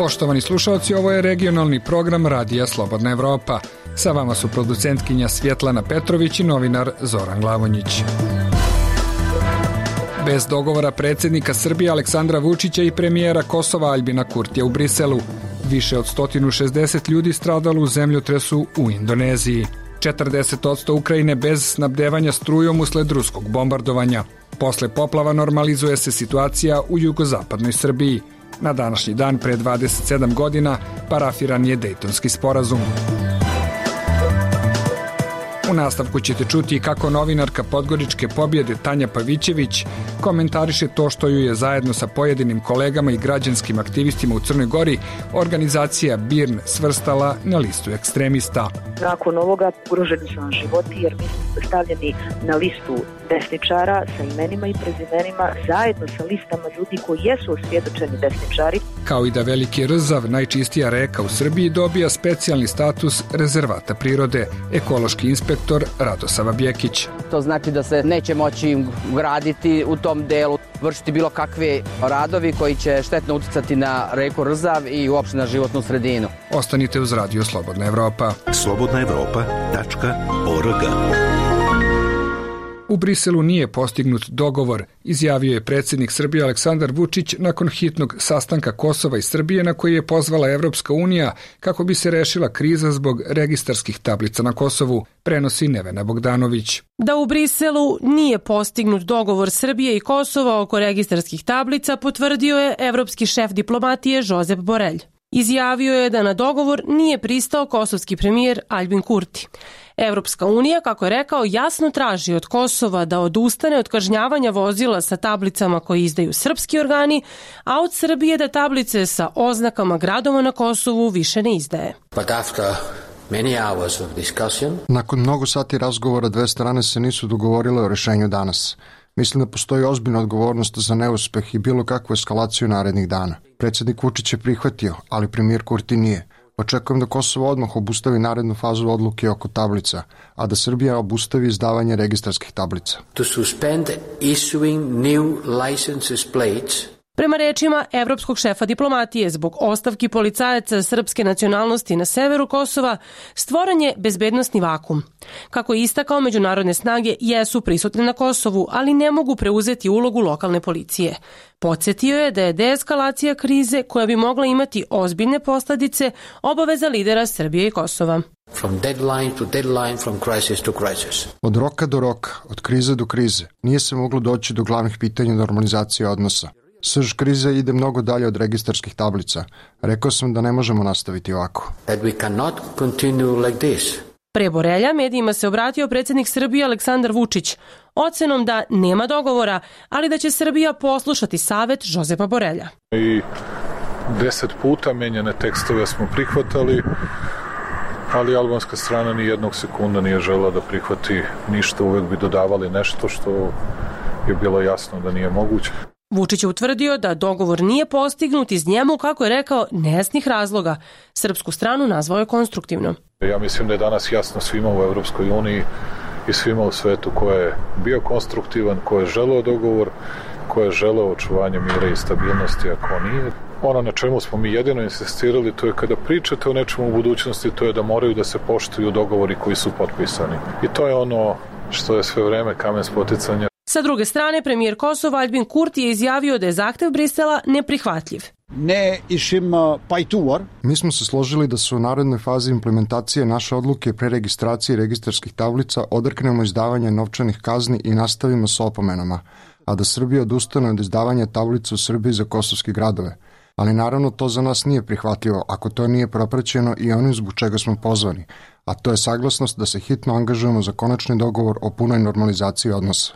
Poštovani slušalci, ovo je regionalni program Radija Slobodna Evropa. Sa vama su producentkinja Svjetlana Petrović i novinar Zoran Glavonjić. Bez dogovora predsjednika Srbije Aleksandra Vučića i premijera Kosova Aljbina Kurtija u Briselu, više od 160 ljudi stradalo u zemljotresu u Indoneziji. 40% Ukrajine bez snabdevanja strujom usled ruskog bombardovanja. Posle poplava normalizuje se situacija u jugozapadnoj Srbiji. Na današnji dan pre 27 godina parafiran je Dejtonski sporazum. U nastavku ćete čuti kako novinarka podgoričke pobjede Tanja Pavićević komentariše to što ju je zajedno sa pojedinim kolegama i građanskim aktivistima u Crnoj Gori organizacija BIRN svrstala na listu ekstremista. Nakon ovoga ugroženi su nam životi jer mi smo stavljeni na listu desničara sa imenima i prezimenima zajedno sa listama ljudi koji jesu osvjedočeni desničari. Kao i da Veliki Rzav, najčistija reka u Srbiji, dobija specijalni status rezervata prirode, ekološki inspektor Radosava Bjekić. To znači da se neće moći graditi u tom delu, vršiti bilo kakve radovi koji će štetno uticati na reku Rzav i uopšte na životnu sredinu. Ostanite uz Radio Slobodna Evropa. slobodnaevropa.org. U Briselu nije postignut dogovor, izjavio je predsjednik Srbije Aleksandar Vučić nakon hitnog sastanka Kosova i Srbije na koji je pozvala Evropska unija kako bi se rešila kriza zbog registarskih tablica na Kosovu, prenosi Nevena Bogdanović. Da u Briselu nije postignut dogovor Srbije i Kosova oko registarskih tablica potvrdio je evropski šef diplomatije Josep Borrell. Izjavio je da na dogovor nije pristao kosovski premijer Aljbin Kurti. Evropska unija, kako je rekao, jasno traži od Kosova da odustane od kažnjavanja vozila sa tablicama koje izdaju srpski organi, a od Srbije da tablice sa oznakama gradova na Kosovu više ne izdaje. Nakon mnogo sati razgovora dve strane se nisu dogovorile o rešenju danas. Mislim da postoji ozbiljna odgovornost za neuspeh i bilo kakvu eskalaciju narednih dana. Predsjednik Vučić je prihvatio, ali premijer Kurti nije. Očekujem da Kosovo odmah obustavi narednu fazu odluke oko tablica, a da Srbija obustavi izdavanje registarskih tablica. To suspend issuing new licenses plates. Prema rečima evropskog šefa diplomatije, zbog ostavki policajaca srpske nacionalnosti na severu Kosova, stvoren je bezbednosni vakum. Kako je istakao, međunarodne snage jesu prisutne na Kosovu, ali ne mogu preuzeti ulogu lokalne policije. Podsjetio je da je deeskalacija krize, koja bi mogla imati ozbiljne posljedice, obaveza lidera Srbije i Kosova. From deadline to deadline, from crisis to crisis. Od roka do roka, od krize do krize, nije se moglo doći do glavnih pitanja normalizacije odnosa. Srž krize ide mnogo dalje od registarskih tablica. Rekao sam da ne možemo nastaviti ovako. That we cannot continue like this. Pre Borrella medijima se obratio predsjednik Srbije Aleksandar Vučić ocenom da nema dogovora, ali da će Srbija poslušati savet Josepa Borrella. I 10 puta menjane tekstove smo prihvatali, ali albanska strana ni jednog sekunda nije želela da prihvati ništa, uvek bi dodavali nešto što je bilo jasno da nije moguće. Vučić je utvrdio da dogovor nije postignut iz njemu, kako je rekao, nejasnih razloga. Srpsku stranu nazvao je konstruktivno. Ja mislim da je danas jasno svima u Evropskoj uniji i svima u svetu ko je bio konstruktivan, ko je želeo dogovor, ko je želeo očuvanje mira i stabilnosti, a ko nije. Ono na čemu smo mi jedino insistirali, to je kada pričate o nečemu u budućnosti, to je da moraju da se poštuju dogovori koji su potpisani. I to je ono što je sve vreme kamen spoticanja. Sa druge strane, premijer Kosova Aljbin Kurti je izjavio da je zahtev Brisela neprihvatljiv. Mi smo se složili da se u narednoj fazi implementacije naše odluke pre registracije registarskih tablica odreknemo izdavanje novčanih kazni i nastavimo sa opomenama, a da Srbija odustane od izdavanja tablica u Srbiji za kosovske gradove. Ali naravno to za nas nije prihvatljivo ako to nije propraćeno i onim zbog čega smo pozvani, a to je saglasnost da se hitno angažujemo za konačni dogovor o punoj normalizaciji odnosa.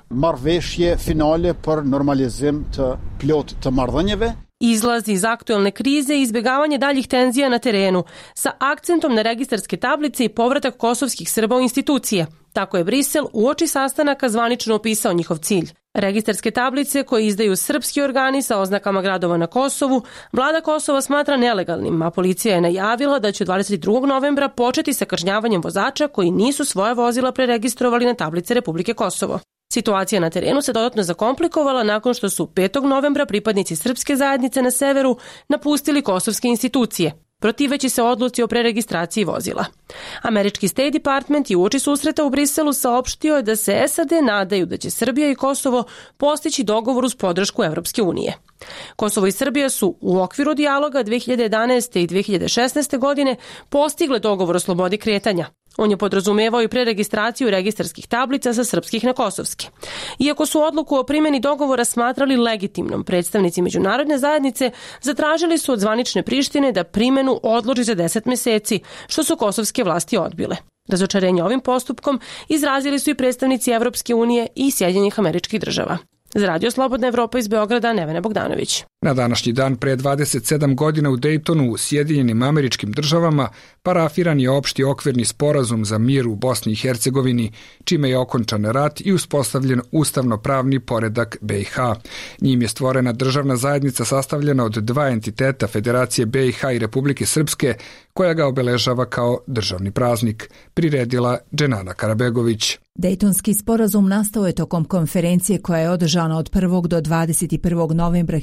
Izlaz iz aktuelne krize i izbjegavanje daljih tenzija na terenu, sa akcentom na registarske tablice i povratak kosovskih Srba u institucije. Tako je Brisel uoči sastanaka zvanično opisao njihov cilj. Registarske tablice koje izdaju srpski organi sa oznakama gradova na Kosovu, vlada Kosova smatra nelegalnim, a policija je najavila da će 22. novembra početi sa kažnjavanjem vozača koji nisu svoja vozila preregistrovali na tablice Republike Kosovo. Situacija na terenu se dodatno zakomplikovala nakon što su 5. novembra pripadnici srpske zajednice na severu napustili kosovske institucije, protiveći se odluci o preregistraciji vozila. Američki State Department je uoči susreta u Briselu saopštio da se SAD nadaju da će Srbija i Kosovo postići dogovor uz podršku Evropske unije. Kosovo i Srbija su u okviru dijaloga 2011. i 2016. godine postigle dogovor o slobodi kretanja. On je podrazumevao i preregistraciju registarskih tablica sa srpskih na kosovske. Iako su odluku o primjeni dogovora smatrali legitimnom, predstavnici međunarodne zajednice zatražili su od zvanične Prištine da primjenu odloži za 10 meseci, što su kosovske vlasti odbile. Razočarenje ovim postupkom izrazili su i predstavnici Evropske unije i Sjedinjenih Američkih Država. Za Radio Slobodna Evropa iz Beograda, Nevena Bogdanović. Na današnji dan pre 27 godina u Dejtonu u Sjedinjenim Američkim Državama parafiran je opšti okvirni sporazum za mir u Bosni i Hercegovini, čime je okončan rat i uspostavljen ustavno-pravni poredak BiH. Njim je stvorena državna zajednica sastavljena od dva entiteta Federacije BiH i Republike Srpske, koja ga obeležava kao državni praznik, priredila Dženana Karabegović. Dejtonski sporazum nastao je tokom konferencije koja je održana od 1. do 21. novembra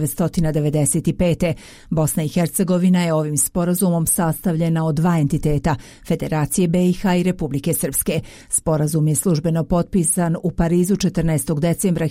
1995. Bosna i Hercegovina je ovim sporazumom sastavljena od dva entiteta, Federacije BiH i Republike Srpske. Sporazum je službeno potpisan u Parizu 14. decembra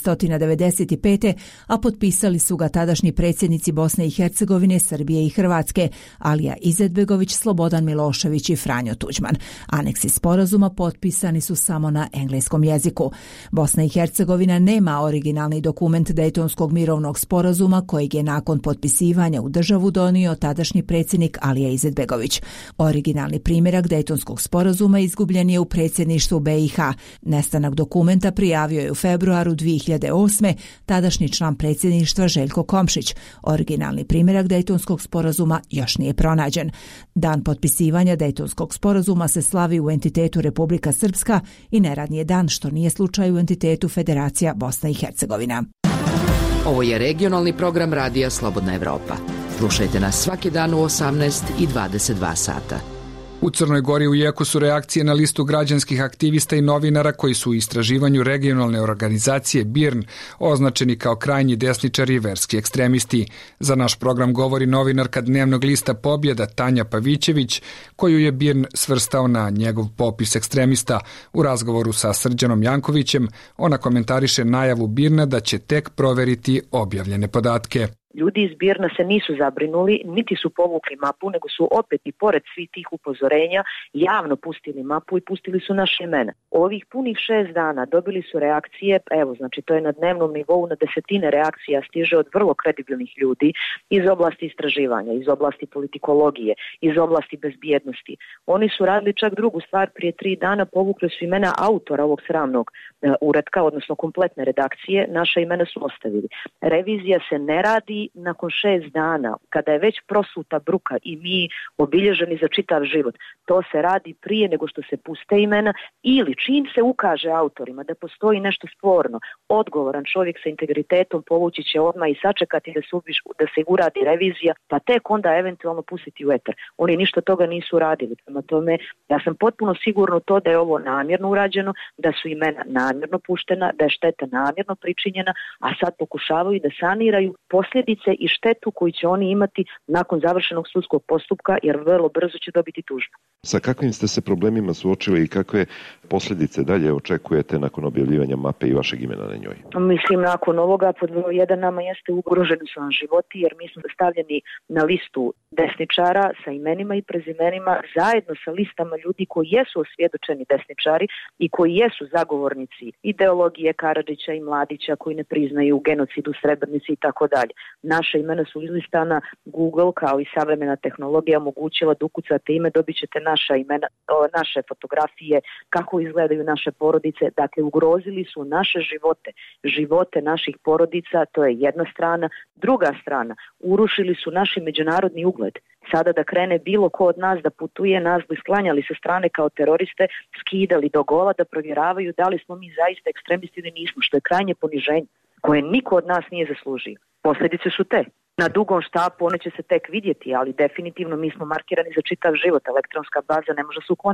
1995. a potpisali su ga tadašnji predsjednici Bosne i Hercegovine, Srbije i Hrvatske, Alija Izetbegović, Slobodan Milošević i Franjo Tuđman. Aneksi sporazuma potpisani su samo na engleskom jeziku. Bosna i Hercegovina nema originalni dokument Dejtonskog mirovnog sporazuma kojeg je nakon potpisivanja u državu donio tadašnji predsjednik Alija Izetbegović. Originalni primjerak Dejtonskog sporazuma izgubljen je u predsjedništvu BiH. Nestanak dokumenta prijavio je u februaru 2008. tadašnji član predsjedništva Željko Komšić. Originalni primjerak Dejtonskog sporazuma još nije pronađen. Dan potpisivanja Dejtonskog sporazuma se slavi u entitetu Republika Srpska i neradni je dan, što nije slučaj u entitetu Federacija Bosna i Hercegovina. Ovo je regionalni program Radija Slobodna Evropa. Slušajte nas svaki dan u 18 i 22 sata. U Crnoj Gori u jeku su reakcije na listu građanskih aktivista i novinara koji su u istraživanju regionalne organizacije BIRN označeni kao krajnji desničari i verski ekstremisti. Za naš program govori novinarka dnevnog lista Pobjeda Tanja Pavićević, koju je BIRN svrstao na njegov popis ekstremista. U razgovoru sa Srđanom Jankovićem ona komentariše najavu BIRN-a da će tek proveriti objavljene podatke. Ljudi iz BIRN-a se nisu zabrinuli, niti su povukli mapu, nego su opet i pored svih tih upozorenja javno pustili mapu i pustili su naše imena. Ovih punih 6 dana dobili su reakcije, evo, znači to je na dnevnom nivou, na desetine reakcija stiže od vrlo kredibilnih ljudi iz oblasti istraživanja, iz oblasti politikologije, iz oblasti bezbjednosti. Oni su radili čak drugu stvar, prije 3 dana povukli su imena autora ovog sramnog uratka, odnosno kompletne redakcije, naša imena su ostavili. Revizija se ne radi nakon 6 dana, kada je već prosuta bruka i mi obilježeni za čitav život. To se radi prije nego što se puste imena ili čim se ukaže autorima da postoji nešto sporno, odgovoran čovjek sa integritetom povući će odmah i sačekati da se uradi revizija, pa tek onda eventualno pustiti u etar. Oni ništa toga nisu radili. Prema tome, ja sam potpuno sigurno to da je ovo namjerno urađeno, da su imena namjerno puštena, da je šteta namjerno pričinjena, a sad pokušavaju da saniraju posljedice i štetu koju će oni imati nakon završenog sudskog postupka, jer vrlo brzo će dobiti tužbu. Sa kakvim ste se problemima suočili i kakve posljedice dalje očekujete nakon objavljivanja mape i vašeg imena na njoj? Mislim, nakon ovoga pod broj 1 nama jeste ugroženi su nam životi, jer mi smo stavljeni na listu desničara sa imenima i prezimenima zajedno sa listama ljudi koji jesu osvjedočeni desničari i koji jesu zagovornici ideologije Karadžića i Mladića, koji ne priznaju genocid u Srebrenici i tako dalje. Naša imena su izlistana, Google kao i savremena tehnologija omogućila da ukucate ime, dobit ćete naša imena, naše fotografije, kako izgledaju naše porodice. Dakle, ugrozili su naše živote, živote naših porodica, to je jedna strana. Druga strana, urušili su naš međunarodni ugled. Sada da krene bilo ko od nas da putuje, nas bi sklanjali sa strane kao teroriste, skidali do gola da provjeravaju da li smo mi zaista ekstremisti ili nismo, što je krajnje poniženje koje niko od nas nije zaslužio. Posljedice su te. Na dugom štapu one će se tek vidjeti, ali definitivno mi smo markirani za čitav život. Elektronska baza ne može se ukloniti.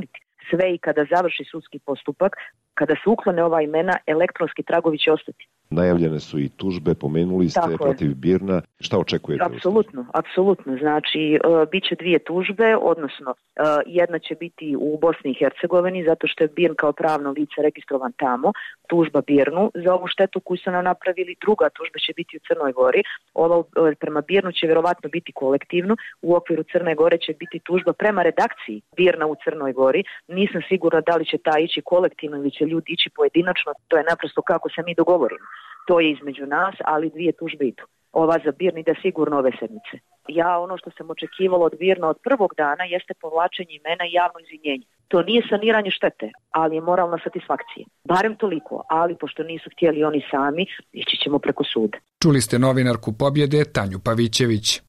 sve i kada završi sudski postupak, kada se uklone ova imena, elektronski tragovi će ostati. Najavljene su i tužbe, pomenuli ste protiv Birna. Šta očekujete? Apsolutno. Znači, bit će 2 tužbe, odnosno jedna će biti u Bosni i Hercegovini, zato što je Birn kao pravno lice registrovan tamo, tužba Birnu za ovu štetu koju su nam napravili. Druga tužba će biti u Crnoj Gori. Ova prema Birnu će vjerovatno biti kolektivno. U okviru Crne Gore će biti tužba prema redakciji Birna u Crnoj Gori. Nisam sigurna da li će ta ići kolektivno ili će ljudi ići pojedinačno. To je naprosto kako se mi dogovorimo. To je između nas, ali 2 tužbe idu. Ova za Birn ide sigurno ove sedmice. Ja ono što sam očekivala od Birna od prvog dana jeste povlačenje imena i javno izvinjenje. To nije saniranje štete, ali je moralna satisfakcija. Barem toliko, ali pošto nisu htjeli oni sami, ići ćemo preko suda. Čuli ste novinarku Pobjede Tanju Pavićević.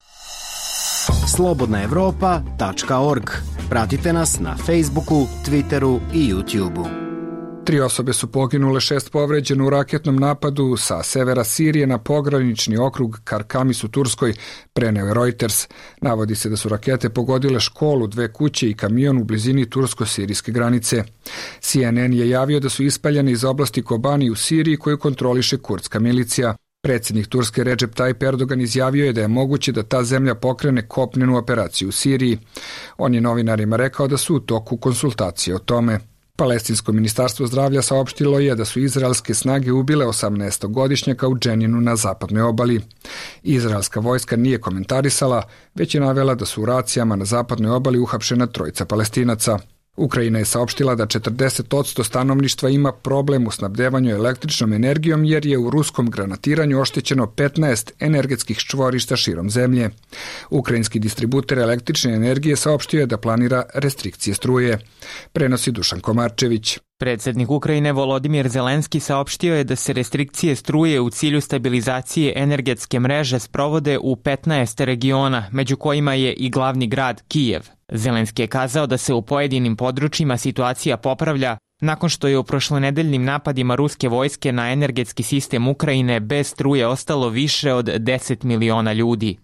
slobodnaevropa.org. Pratite nas na Facebooku, Twitteru i YouTubeu. 3 osobe su poginule, 6 povređeno u raketnom napadu sa severa Sirije na pogranični okrug Karkamis u Turskoj, preneo je Reuters. Navodi se da su rakete pogodile školu, 2 kuće i kamion u blizini tursko-sirijske granice. CNN je javio da su ispaljene iz oblasti Kobani u Siriji koju kontroliše kurdska milicija. Predsjednik Turske Recep Tayyip Erdogan izjavio je da je moguće da ta zemlja pokrene kopnenu operaciju u Siriji. On je novinarima rekao da su u toku konsultacije o tome. Palestinsko ministarstvo zdravlja saopštilo je da su izraelske snage ubile 18-godišnjaka u Dženinu na zapadnoj obali. Izraelska vojska nije komentarisala, već je navela da su u racijama na zapadnoj obali uhapšena 3 Palestinaca. Ukrajina je saopštila da 40% stanovništva ima problem u snabdevanju električnom energijom jer je u ruskom granatiranju oštećeno 15 energetskih čvorišta širom zemlje. Ukrajinski distributer električne energije saopštio je da planira restrikcije struje. Prenosi Dušan Komarčević. Predsjednik Ukrajine Volodimir Zelenski saopštio je da se restrikcije struje u cilju stabilizacije energetske mreže sprovode u 15 regiona, među kojima je i glavni grad Kijev. Zelenski je kazao da se u pojedinim područjima situacija popravlja nakon što je u prošlonedeljnim napadima ruske vojske na energetski sistem Ukrajine bez struje ostalo više od 10 miliona ljudi.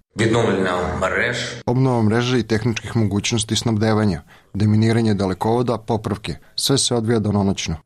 Obnova mreže i tehničkih mogućnosti snabdevanja, deminiranje dalekovoda, popravke, sve se odvija danonoćno.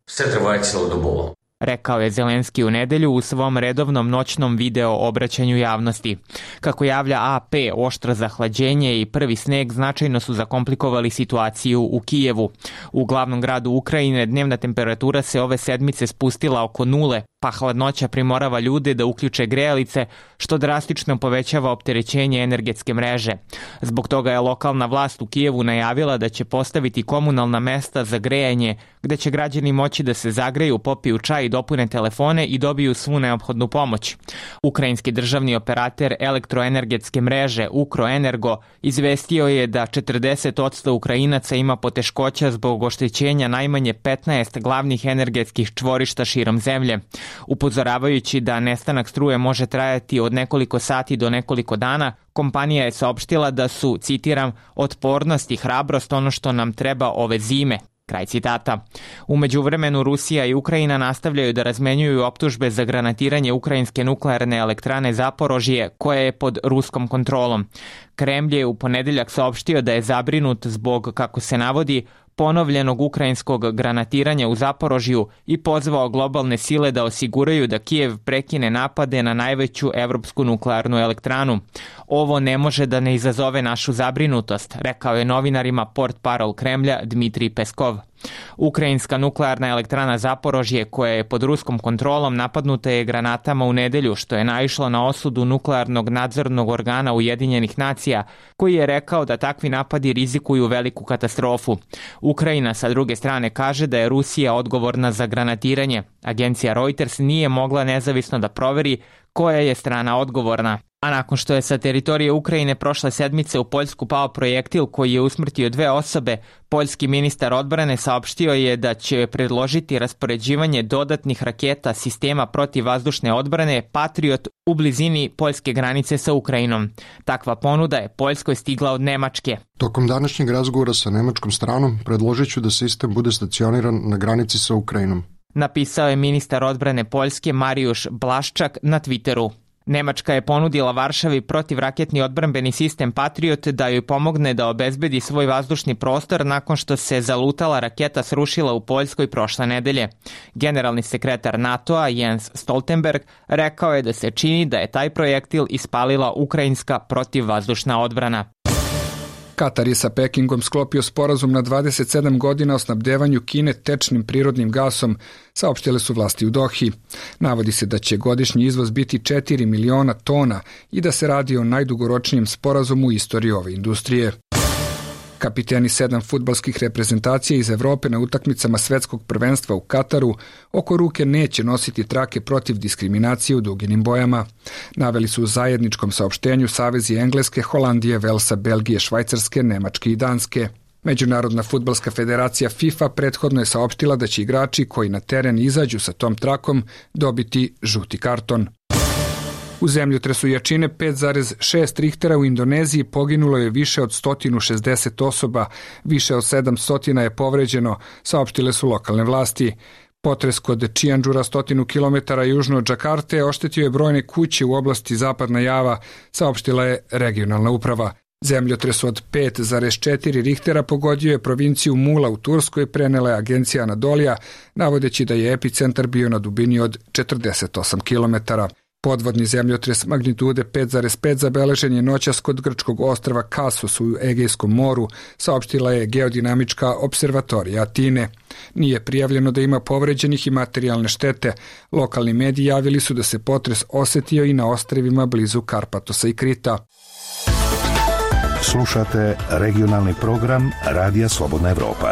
Rekao je Zelenski u nedelju u svom redovnom noćnom video obraćanju javnosti. Kako javlja AP, oštro zahlađenje i prvi sneg značajno su zakomplikovali situaciju u Kijevu. U glavnom gradu Ukrajine dnevna temperatura se ove sedmice spustila oko 0, pa hladnoća primorava ljude da uključe grejalice, što drastično povećava opterećenje energetske mreže. Zbog toga je lokalna vlast u Kijevu najavila da će postaviti komunalna mesta za grejanje, gde će građani moći da se zagreju, popiju čaj, dopune telefone i dobiju svu neophodnu pomoć. Ukrajinski državni operater elektroenergetske mreže Ukroenergo izvestio je da 40% Ukrajinaca ima poteškoća zbog oštećenja najmanje 15 glavnih energetskih čvorišta širom zemlje. Upozoravajući da nestanak struje može trajati od nekoliko sati do nekoliko dana, kompanija je saopštila da su, citiram, otpornost i hrabrost ono što nam treba ove zime. Kraj citata. U međuvremenu Rusija i Ukrajina nastavljaju da razmenjuju optužbe za granatiranje ukrajinske nuklearne elektrane Zaporožje, koja je pod ruskom kontrolom. Kremlj je u ponedeljak saopštio da je zabrinut zbog, kako se navodi, ponovljenog ukrajinskog granatiranja u Zaporožju i pozvao globalne sile da osiguraju da Kijev prekine napade na najveću evropsku nuklearnu elektranu. Ovo ne može da ne izazove našu zabrinutost, rekao je novinarima portparol Kremlja Dmitrij Peskov. Ukrajinska nuklearna elektrana Zaporožje, koja je pod ruskom kontrolom, napadnuta je granatama u nedelju, što je naišlo na osudu nuklearnog nadzornog organa Ujedinjenih nacija, koji je rekao da takvi napadi rizikuju veliku katastrofu. Ukrajina sa druge strane kaže da je Rusija odgovorna za granatiranje. Agencija Reuters nije mogla nezavisno da proveri koja je strana odgovorna. A nakon što je sa teritorije Ukrajine prošle sedmice u Poljsku pao projektil koji je usmrtio 2 osobe, poljski ministar odbrane saopštio je da će predložiti raspoređivanje dodatnih raketa sistema protivvazdušne odbrane Patriot u blizini poljske granice sa Ukrajinom. Takva ponuda je Poljskoj stigla od Nemačke. Tokom današnjeg razgovora sa nemačkom stranom predložit ću da sistem bude stacioniran na granici sa Ukrajinom, napisao je ministar odbrane Poljske Mariusz Blaszczak na Twitteru. Nemačka je ponudila Varšavi protivraketni odbrambeni sistem Patriot da joj pomogne da obezbedi svoj vazdušni prostor nakon što se zalutala raketa srušila u Poljskoj prošle nedelje. Generalni sekretar NATO-a Jens Stoltenberg rekao je da se čini da je taj projektil ispalila ukrajinska protivvazdušna odbrana. Katar je sa Pekingom sklopio sporazum na 27 godina o snabdevanju Kine tečnim prirodnim gasom, saopštile su vlasti u Dohi. Navodi se da će godišnji izvoz biti 4 miliona tona i da se radi o najdugoročnijem sporazumu u istoriji ove industrije. Kapiteni 7 fudbalskih reprezentacija iz Evrope na utakmicama svetskog prvenstva u Kataru oko ruke neće nositi trake protiv diskriminacije u duginim bojama. Naveli su u zajedničkom saopštenju savezi Engleske, Holandije, Velsa, Belgije, Švajcarske, Nemačke i Danske. Međunarodna fudbalska federacija FIFA prethodno je saopštila da će igrači koji na teren izađu sa tom trakom dobiti žuti karton. U zemljotresu jačine 5,6 Richtera u Indoneziji poginulo je više od 160 osoba, više od 700 je povređeno, saopštile su lokalne vlasti. Potres kod Cianjura 100 km južno od Džakarte oštetio je brojne kuće u oblasti Zapadna Java, saopštila je regionalna uprava. Zemljotres od 5,4 Richtera pogodio je provinciju Mula u Turskoj, prenela je agencija Anadolija, navodeći da je epicentar bio na dubini od 48 km. Podvodni zemljotres magnitude 5,5 zabeležen je noćas kod grčkog ostrva Kasos u Egejskom moru, saopštila je geodinamička observatorija Atine. Nije prijavljeno da ima povređenih i materijalne štete. Lokalni mediji javili su da se potres osetio i na ostrvima blizu Karpatosa i Krita. Slušate regionalni program Radija Slobodna Evropa.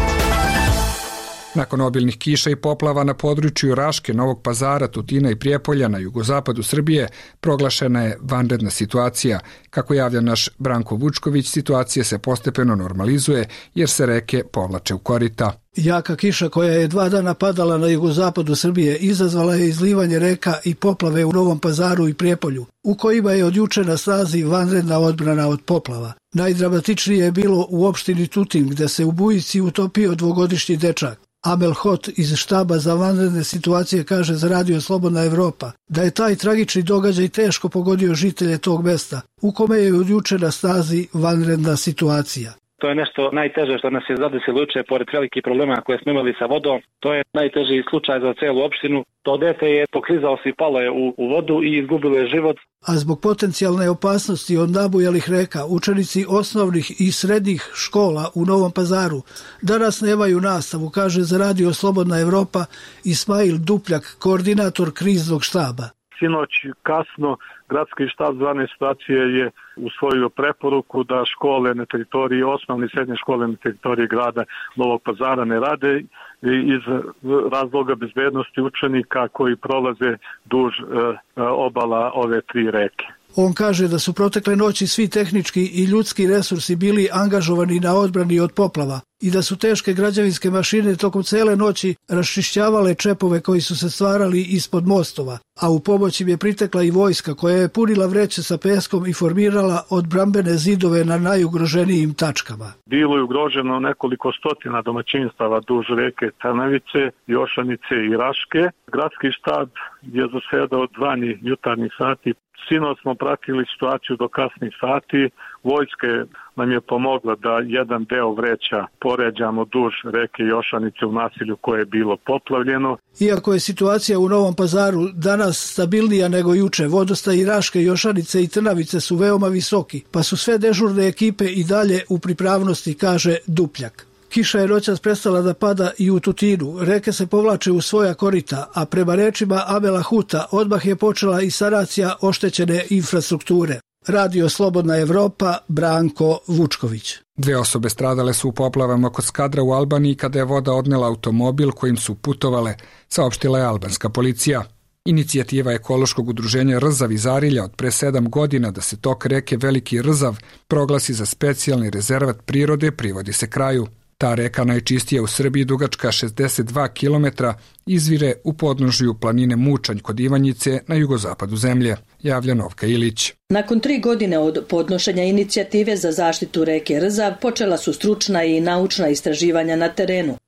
Nakon obilnih kiša i poplava na području Raške, Novog Pazara, Tutina i Prijepolja na jugozapadu Srbije proglašena je vanredna situacija. Kako javlja naš Branko Vučković, situacija se postepeno normalizuje jer se reke povlače u korita. Jaka kiša koja je 2 dana padala na jugozapadu Srbije izazvala je izlivanje reka i poplave u Novom Pazaru i Prijepolju, u kojima je od juče na snazi vanredna odbrana od poplava. Najdramatičnije je bilo u opštini Tutin, gde se u bujici utopio 2-godišnji dečak. Amel Hot iz štaba za vanredne situacije kaže za Radio Slobodna Evropa da je taj tragični događaj teško pogodio žitelje tog mesta, u kome je od juče na snazi vanredna situacija. To je nešto najteže što nas je zadesilo juče, pored velikih problema koje smo imali sa vodom. To je najteži slučaj za celu opštinu. To dete je poklizao se i palo je u vodu i izgubilo je život. A zbog potencijalne opasnosti od nabujalih reka, učenici osnovnih i srednjih škola u Novom Pazaru danas nemaju nastavu, kaže za Radio Slobodna Evropa Ismail Dupljak, koordinator kriznog štaba. Sinoć kasno gradski štab za vanredne situacije je usvojio preporuku da škole na teritoriji, osnovne i srednje škole na teritoriji grada Novog Pazara ne rade iz razloga bezbednosti učenika koji prolaze duž obala ove 3 reke. On kaže da su protekle noći svi tehnički i ljudski resursi bili angažovani na odbrani od poplava i da su teške građevinske mašine tokom cele noći raščišćavale čepove koji su se stvarali ispod mostova, a u pomoć im je pritekla i vojska koja je punila vreće sa peskom i formirala odbrambene zidove na najugroženijim tačkama. Bilo je ugroženo nekoliko stotina domaćinstava duž reke Trnavice, Jošanice i Raške. Gradski štab je zasedao 2 jutarnjih sati. Sinoć smo pratili situaciju do kasnih sati. Vojske nam je pomogla da jedan deo vreća poređamo duž reke Jošanice u naselju koje je bilo poplavljeno. Iako je situacija u Novom Pazaru danas stabilnija nego juče, vodostaji Raške, Jošanice i Trnavice su veoma visoki, pa su sve dežurne ekipe i dalje u pripravnosti, kaže Dupljak. Kiša je noćas prestala da pada i u Tutinu, reke se povlače u svoja korita, a prema rečima Amela Huta odmah je počela i sanacija oštećene infrastrukture. Radio Slobodna Evropa, Branko Vučković. 2 osobe stradale su u poplavama kod Skadra u Albaniji kada je voda odnela automobil kojim su putovale, saopštila je albanska policija. Inicijativa ekološkog udruženja Rzav iz Arilja od pre 7 godina da se tok reke Veliki Rzav proglasi za specijalni rezervat prirode privodi se kraju. Ta reka, najčistija u Srbiji, dugačka 62 km, izvire u podnožju planine Mučanj kod Ivanjice na jugozapadu zemlje, javlja Novka Ilić. Nakon 3 godine od podnošenja inicijative za zaštitu reke Rzav počela su stručna i naučna istraživanja na terenu.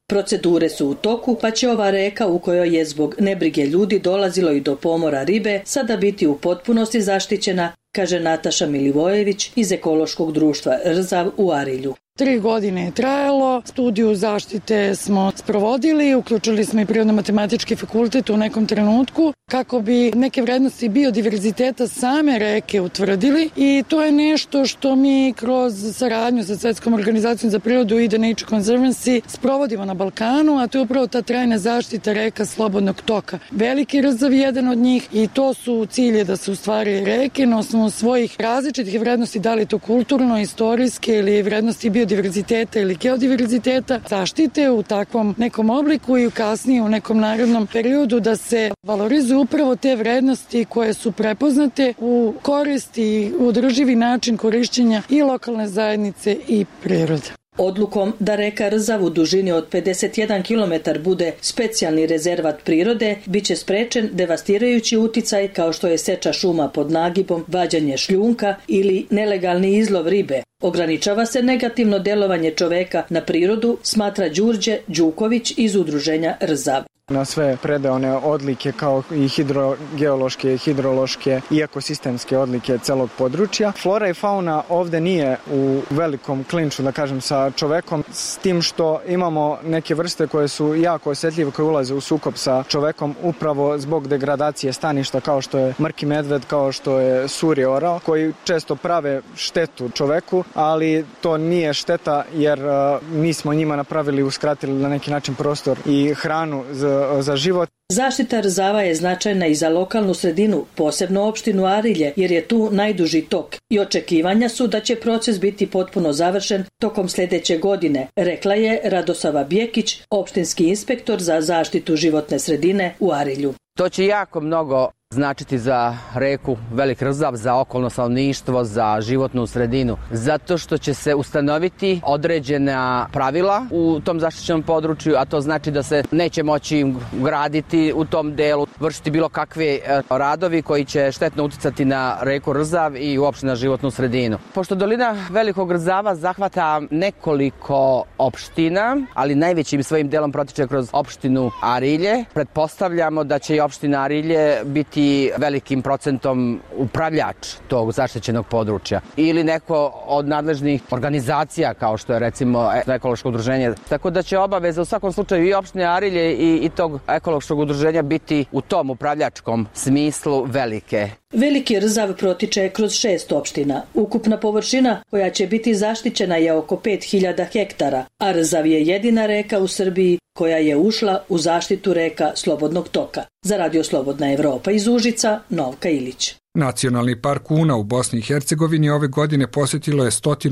Procedure su u toku, pa će ova reka u kojoj je zbog nebrige ljudi dolazilo i do pomora ribe sada biti u potpunosti zaštićena, kaže Nataša Milivojević iz ekološkog društva Rzav u Arilju. 3 godine je trajalo, studiju zaštite smo sprovodili, uključili smo i Prirodno-matematički fakultet u nekom trenutku kako bi neke vrednosti biodiverziteta same reke utvrdili i to je nešto što mi kroz saradnju sa Svetskom organizacijom za prirodu i The Nature Conservancy sprovodimo na Balkanu, a to je upravo ta trajna zaštita reka slobodnog toka. Veliki Rzav je jedan od njih i to su cilje da se u stvari reke na osnovu svojih različitih vrednosti, da li to kulturno, istorijske ili vrednosti biodiverziteta ili geodiverziteta, zaštite u takvom nekom obliku i kasnije u nekom narednom periodu da se valorizuju upravo te vrednosti koje su prepoznate u korist i održivi način korišćenja i lokalne zajednice i prirode. Odlukom da reka Rzav u dužini od 51 km bude specijalni rezervat prirode, bit će sprečen devastirajući uticaj kao što je seča šuma pod nagibom, vađanje šljunka ili nelegalni izlov ribe. Ograničava se negativno delovanje čoveka na prirodu, smatra Đurđe Đuković iz udruženja Rzav. Na sve predeone odlike kao i hidrogeološke, hidrološke i ekosistemske odlike celog područja. Flora i fauna ovde nije u velikom klinču, da kažem, sa čovekom, s tim što imamo neke vrste koje su jako osjetljive, koje ulaze u sukob sa čovekom upravo zbog degradacije staništa, kao što je mrki medved, kao što je suri orao, koji često prave štetu čoveku, ali to nije šteta jer mi smo njima napravili, uskratili na neki način prostor i hranu za život. Zaštita Rzava je značajna i za lokalnu sredinu, posebno opštinu Arilje, jer je tu najduži tok i očekivanja su da će proces biti potpuno završen tokom sljedeće godine, rekla je Radosava Bjekić, opštinski inspektor za zaštitu životne sredine u Arilju. To će jako mnogo značiti za reku Velik Rzav, za okolno stanovništvo, za životnu sredinu, zato što će se ustanoviti određena pravila u tom zaštićenom području, a to znači da se neće moći graditi u tom delu, vršiti bilo kakve radovi koji će štetno uticati na reku Rzav i uopšte na životnu sredinu. Pošto dolina Velikog Rzava zahvata nekoliko opština, ali najvećim svojim delom protiče kroz opštinu Arilje, pretpostavljamo da će i opština Arilje biti velikim procentom upravljač tog zaštićenog područja ili neko od nadležnih organizacija kao što je recimo ekološko udruženje. Tako da će obaveza u svakom slučaju i opštine Arilje i tog ekološkog udruženja biti u tom upravljačkom smislu velike. Veliki Rzav protiče kroz 6 opština. Ukupna površina koja će biti zaštićena je oko 5000 hektara, a Rzav je jedina reka u Srbiji koja je ušla u zaštitu reka slobodnog toka. Za Radio Slobodna Evropa iz Užica, Novka Ilić. Nacionalni park Una u Bosni i Hercegovini ove godine posjetilo je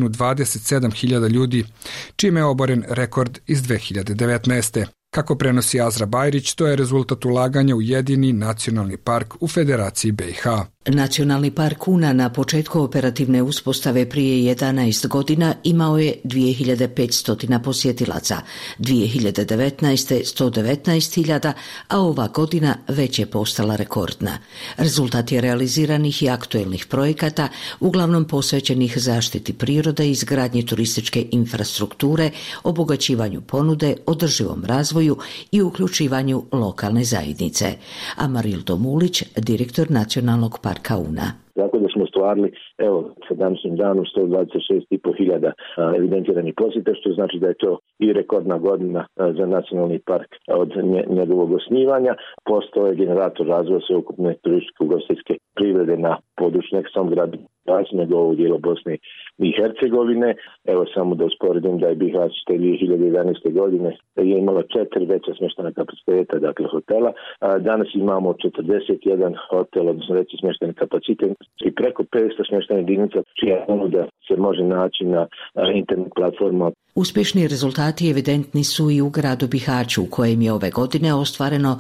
127.000 ljudi, čime je oboren rekord iz 2019. Kako prenosi Azra Bajrić, to je rezultat ulaganja u jedini nacionalni park u Federaciji BiH. Nacionalni park Una na početku operativne uspostave prije 11 godina imao je 2500 posjetilaca, 2019. 119.000, a ova godina već je postala rekordna. Rezultat je realiziranih i aktuelnih projekata, uglavnom posvećenih zaštiti prirode, izgradnji turističke infrastrukture, obogaćivanju ponude, održivom razvoju i uključivanju lokalne zajednice. Amarildo Mulić, direktor Nacionalnog parka Una. Tako da smo ostvarili, evo, sa današnjim danom 126.500 evidentiranih posjeta, što znači da je to i rekordna godina za nacionalni park od njegovog osnivanja. Postao je generator razvoja sveukupne turističko-ugostiteljske privrede na području nek sam gradu nego ovog dijela Bosne i Hercegovine. Evo samo da usporedim da je Bihać te 2011. godine je imala 4 veća smještena kapaciteta, dakle hotela. Danas imamo 41 hotel, odnosno veći smješteni kapacitet i preko 500 smještenih jedinica čija ponuda se može naći na internet platforma. Uspješni rezultati evidentni su i u gradu Bihaću, u kojem je ove godine ostvareno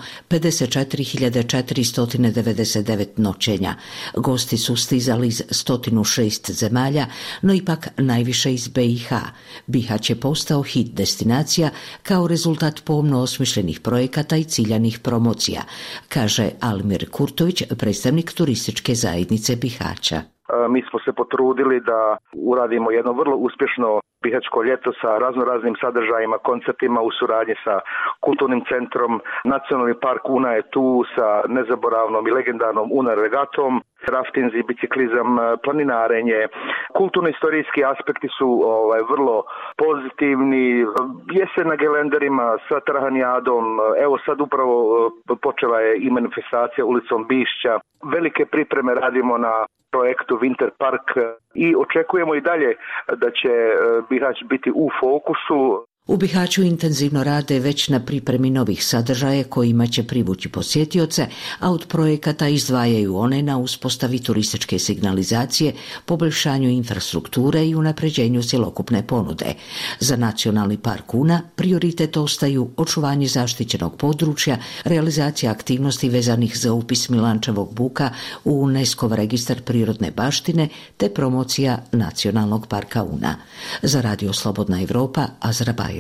54.499 noćenja. Gosti su stizali iz 106 zemalja, no ipak najviše iz BiH. Bihać je postao hit destinacija kao rezultat pomno osmišljenih projekata i ciljanih promocija, kaže Almir Kurtović, predstavnik turističke zajednice Bihaća. Mi smo se potrudili da uradimo jedno vrlo uspješno Bihaćko ljeto sa raznoraznim sadržajima, koncertima u suradnji sa kulturnim centrom. Nacionalni park Una je tu sa nezaboravnom i legendarnom Una regatom, raftinzi, biciklizam, planinarenje. Kulturno-istorijski aspekti su vrlo pozitivni. Jesen na gelenderima sa Trahanijadom. Evo sad upravo počela je i manifestacija ulicom Bišća. Velike pripreme radimo na projektu Winter Park i očekujemo i dalje da će Bihać biti u fokusu. U Bihaću intenzivno rade već na pripremi novih sadržaja kojima će privući posjetioce, a od projekata izdvajaju one na uspostavi turističke signalizacije, poboljšanju infrastrukture i unapređenju cjelokupne ponude. Za Nacionalni park Una prioritet ostaju očuvanje zaštićenog područja, realizacija aktivnosti vezanih za upis Milančevog buka u UNESCO registar prirodne baštine te promocija Nacionalnog parka Una. Za Radio Slobodna Evropa, Azra Bajrić.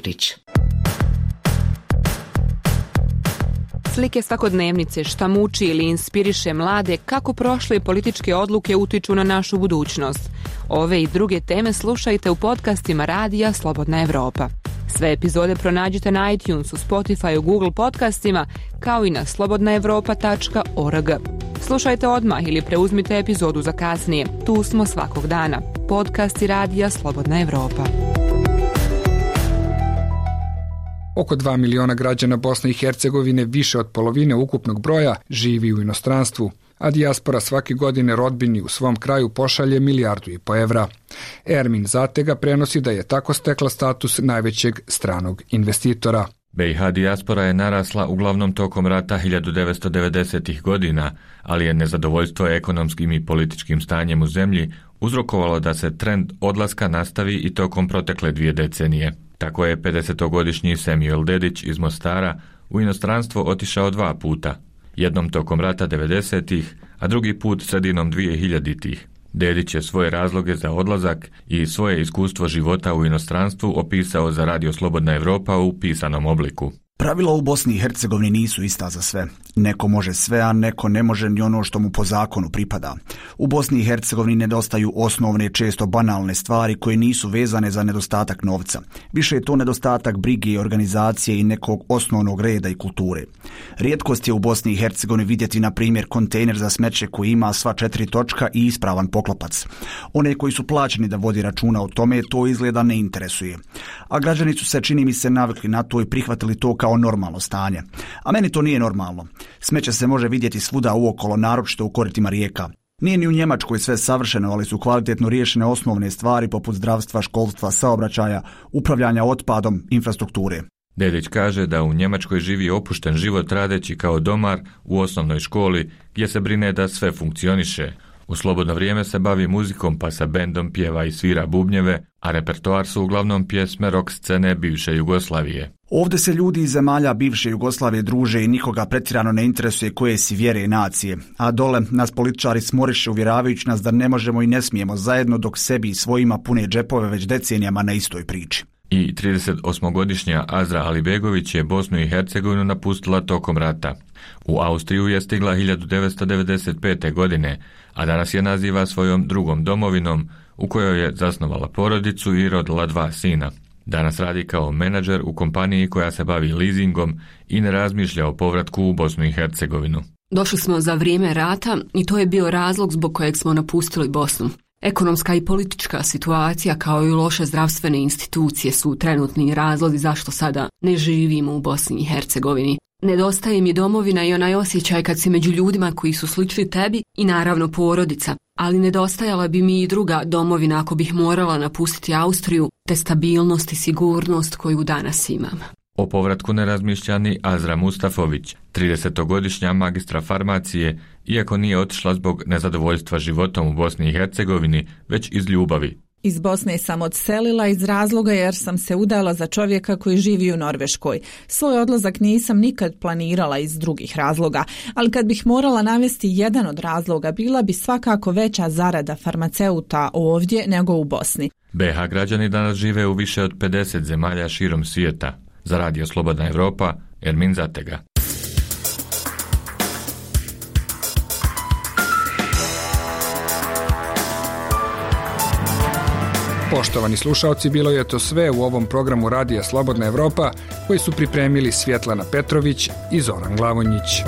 Slike svakodnevnice, šta muči ili inspiriše mlade, kako prošle političke odluke utiču na našu budućnost. Ove i druge teme slušajte u podcastima Radija Slobodna Evropa. Sve epizode pronađite na iTunesu, Spotify, Google podcastima, kao i na slobodnaevropa.org. Slušajte odmah ili preuzmite epizodu za kasnije. Tu smo svakog dana. Podcasti Radija Slobodna Evropa. Oko 2 miliona građana Bosne i Hercegovine, više od polovine ukupnog broja, živi u inostranstvu, a dijaspora svake godine rodbini u svom kraju pošalje 1,5 milijardu evra. Ermin Zatega prenosi da je tako stekla status najvećeg stranog investitora. BiH dijaspora je narasla uglavnom tokom rata 1990. godina, ali je nezadovoljstvo ekonomskim i političkim stanjem u zemlji uzrokovalo da se trend odlaska nastavi i tokom protekle 2 decenije. Tako je 50-godišnji Samuel Dedić iz Mostara u inostranstvo otišao 2 puta. Jednom tokom rata 90-ih, a drugi put sredinom 2000-ih. Dedić je svoje razloge za odlazak i svoje iskustvo života u inostranstvu opisao za Radio Slobodna Evropa u pisanom obliku. Pravila u Bosni i Hercegovini nisu ista za sve. Neko može sve, a neko ne može ni ono što mu po zakonu pripada. U Bosni i Hercegovini nedostaju osnovne, često banalne stvari koje nisu vezane za nedostatak novca. Više je to nedostatak brige, organizacije i nekog osnovnog reda i kulture. Rijetkost je u Bosni i Hercegovini vidjeti, na primjer, kontejner za smeće koji ima sva 4 točka i ispravan poklopac. One koji su plaćeni da vodi računa o tome, to izgleda ne interesuje. A građani su se, čini mi se, navikli na to i prihvatili to kao normalno stanje. A meni to nije normalno. Smeće se može vidjeti svuda uokolo, naročito u koritima rijeka. Nije ni u Njemačkoj sve savršeno, ali su kvalitetno riješene osnovne stvari poput zdravstva, školstva, saobraćaja, upravljanja otpadom, infrastrukture. Dedić kaže da u Njemačkoj živi opušten život radeći kao domar u osnovnoj školi gdje se brine da sve funkcioniše. U slobodno vrijeme se bavi muzikom pa sa bendom pjeva i svira bubnjeve, a repertoar su uglavnom pjesme rock scene bivše Jugoslavije. Ovdje se ljudi iz zemalja bivše Jugoslavije druže i nikoga pretjerano ne interesuje koje si vjere i nacije. A dole nas političari smoriše uvjeravajući nas da ne možemo i ne smijemo zajedno dok sebi i svojima pune džepove već decenijama na istoj priči. I 38-godišnja Azra Alibegović je Bosnu i Hercegovinu napustila tokom rata. U Austriju je stigla 1995. godine, a danas je naziva svojom drugom domovinom u kojoj je zasnovala porodicu i rodila 2 sina. Danas radi kao menadžer u kompaniji koja se bavi leasingom i ne razmišlja o povratku u Bosnu i Hercegovinu. Došli smo za vrijeme rata i to je bio razlog zbog kojeg smo napustili Bosnu. Ekonomska i politička situacija kao i loše zdravstvene institucije su trenutni razlozi zašto sada ne živimo u Bosni i Hercegovini. Nedostaje mi domovina i onaj osjećaj kad si među ljudima koji su slični tebi i naravno porodica, ali nedostajala bi mi i druga domovina ako bih morala napustiti Austriju, te stabilnost i sigurnost koju danas imam. O povratku ne razmišlja ni Azra Mustafović, 30-godišnja magistra farmacije, iako nije otišla zbog nezadovoljstva životom u Bosni i Hercegovini, već iz ljubavi. Iz Bosne sam odselila iz razloga jer sam se udala za čovjeka koji živi u Norveškoj. Svoj odlazak nisam nikad planirala iz drugih razloga, ali kad bih morala navesti jedan od razloga, bila bi svakako veća zarada farmaceuta ovdje nego u Bosni. BiH građani danas žive u više od 50 zemalja širom svijeta. Za Radio Slobodna Evropa, Ermin Zatega. Poštovani slušaoci, bilo je to sve u ovom programu Radija Slobodna Evropa koji su pripremili Svjetlana Petrović i Zoran Glavonjić.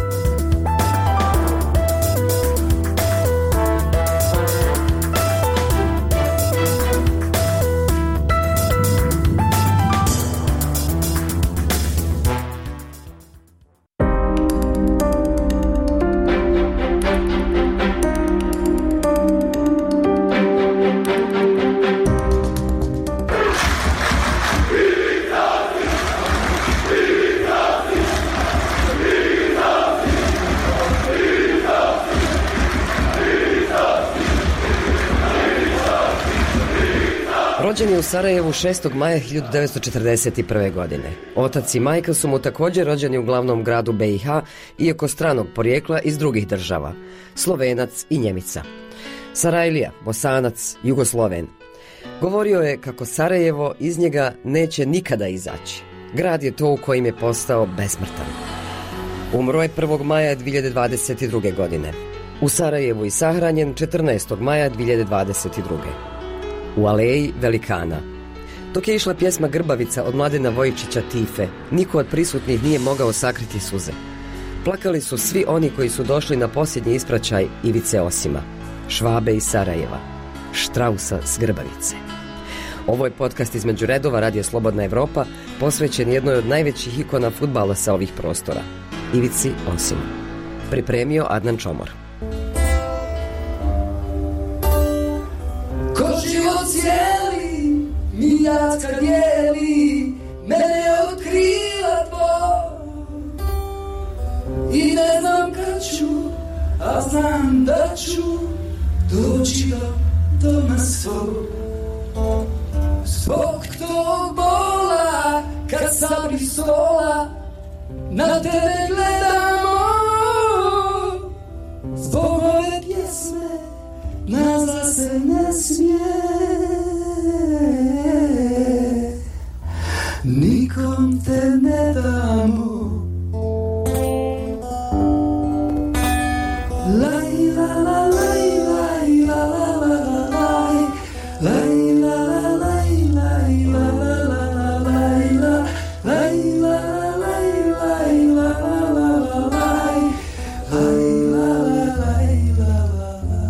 Rođen je u Sarajevu 6. maja 1941. godine. Otac i majka su mu također rođeni u glavnom gradu BiH, iako stranog porijekla iz drugih država, Slovenac i Njemica. Sarajlija, Bosanac, Jugosloven. Govorio je kako Sarajevo iz njega neće nikada izaći. Grad je to u kojim je postao besmrtan. Umro je 1. maja 2022. godine. U Sarajevu i sahranjen 14. maja 2022. U aleji velikana. Dok je išla pjesma Grbavica od Mladena Vojičića Tife, niko od prisutnih nije mogao sakriti suze. Plakali su svi oni koji su došli na posljednji ispraćaj Ivice Osima, Švabe iz Sarajeva, Štrausa s Grbavice. Ovo je podcast između redova Radija Slobodna Evropa, posvećen jednoj od najvećih ikona fudbala sa ovih prostora, Ivici Osimu. Pripremio Adnan Čomor. Ko život cijeli, miljac kad dijeli, mene od krila tvoj. I ne znam kad ću, a znam da ću doći do doma svoj. Zbog tog bola, kad sa pistola na tebe gledamo. Zbog ove pjesme nazad se ne smije, nikom te ne damo. Laj, la, la, laj, laj, la, la, la, la, laj, laj, la, la, laj, laj, la, la, la, laj, la, laj, la, laj, laj, la, la, la, laj, laj, la, laj, la, la.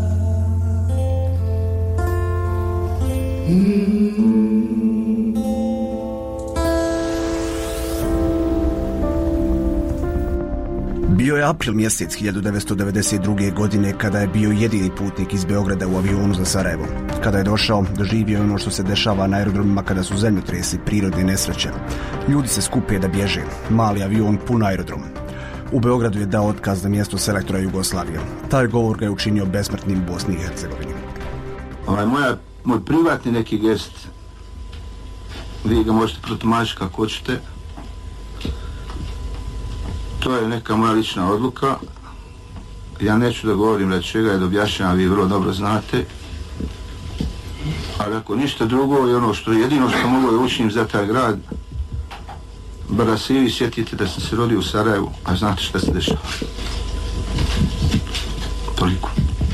Bio je april mjesec 1992. godine kada je bio jedini putnik iz Beograda u avionu za Sarajevo. Kada je došao, doživio ono što se dešava na aerodromima kada su zemljotresi, prirodne nesreće. Ljudi se skupe da bježe. Mali avion, pun aerodrom. U Beogradu je dao otkaz na mjesto selektora Jugoslavije. Taj govor ga je učinio besmrtnim u Bosni i Hercegovini. Moj privatni neki gest, vi ga možete protumačiti kako hoćete. To je neka moja lična odluka. Ja neću da govorim radi čega je da objašnjavam, vi vrlo dobro znate. Ali ako ništa drugo, je ono što jedino što mogu da učinim za taj grad, bar da se i vi sjetite da sam se rodio u Sarajevu, a znate šta se dešava. Toliko.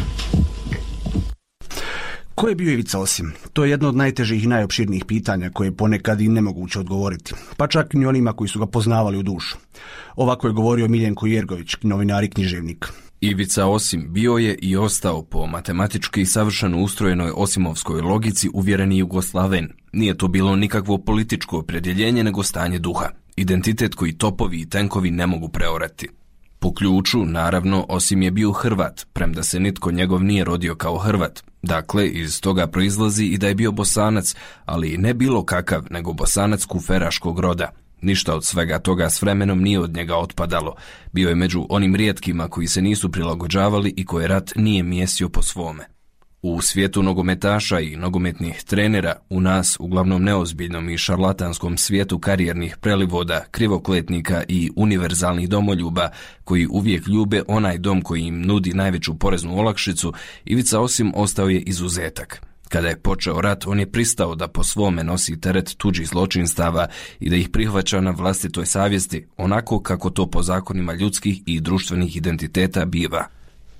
Ko je bio Ivica Osim? To je jedno od najtežih i najopširnijih pitanja koje je ponekad i nemoguće odgovoriti, pa čak i onima koji su ga poznavali u dušu. Ovako je govorio Miljenko Jergović, novinar i književnik. Ivica Osim bio je i ostao po matematički savršeno ustrojenoj osimovskoj logici uvjereni Jugoslaven. Nije to bilo nikakvo političko opredjeljenje nego stanje duha, identitet koji topovi i tenkovi ne mogu preorati. Po ključu, naravno, Osim je bio Hrvat, premda se nitko njegov nije rodio kao Hrvat. Dakle, iz toga proizlazi i da je bio Bosanac, ali ne bilo kakav, nego Bosanac kuferaškog roda. Ništa od svega toga s vremenom nije od njega otpadalo. Bio je među onim rijetkima koji se nisu prilagođavali i koje rat nije mijesio po svome. U svijetu nogometaša i nogometnih trenera, u nas, uglavnom neozbiljnom i šarlatanskom svijetu karijernih prelivoda, krivokletnika i univerzalnih domoljuba, koji uvijek ljube onaj dom koji im nudi najveću poreznu olakšicu, Ivica Osim ostao je izuzetak. Kada je počeo rat, on je pristao da po svome nosi teret tuđih zločinstava i da ih prihvaća na vlastitoj savjesti, onako kako to po zakonima ljudskih i društvenih identiteta biva.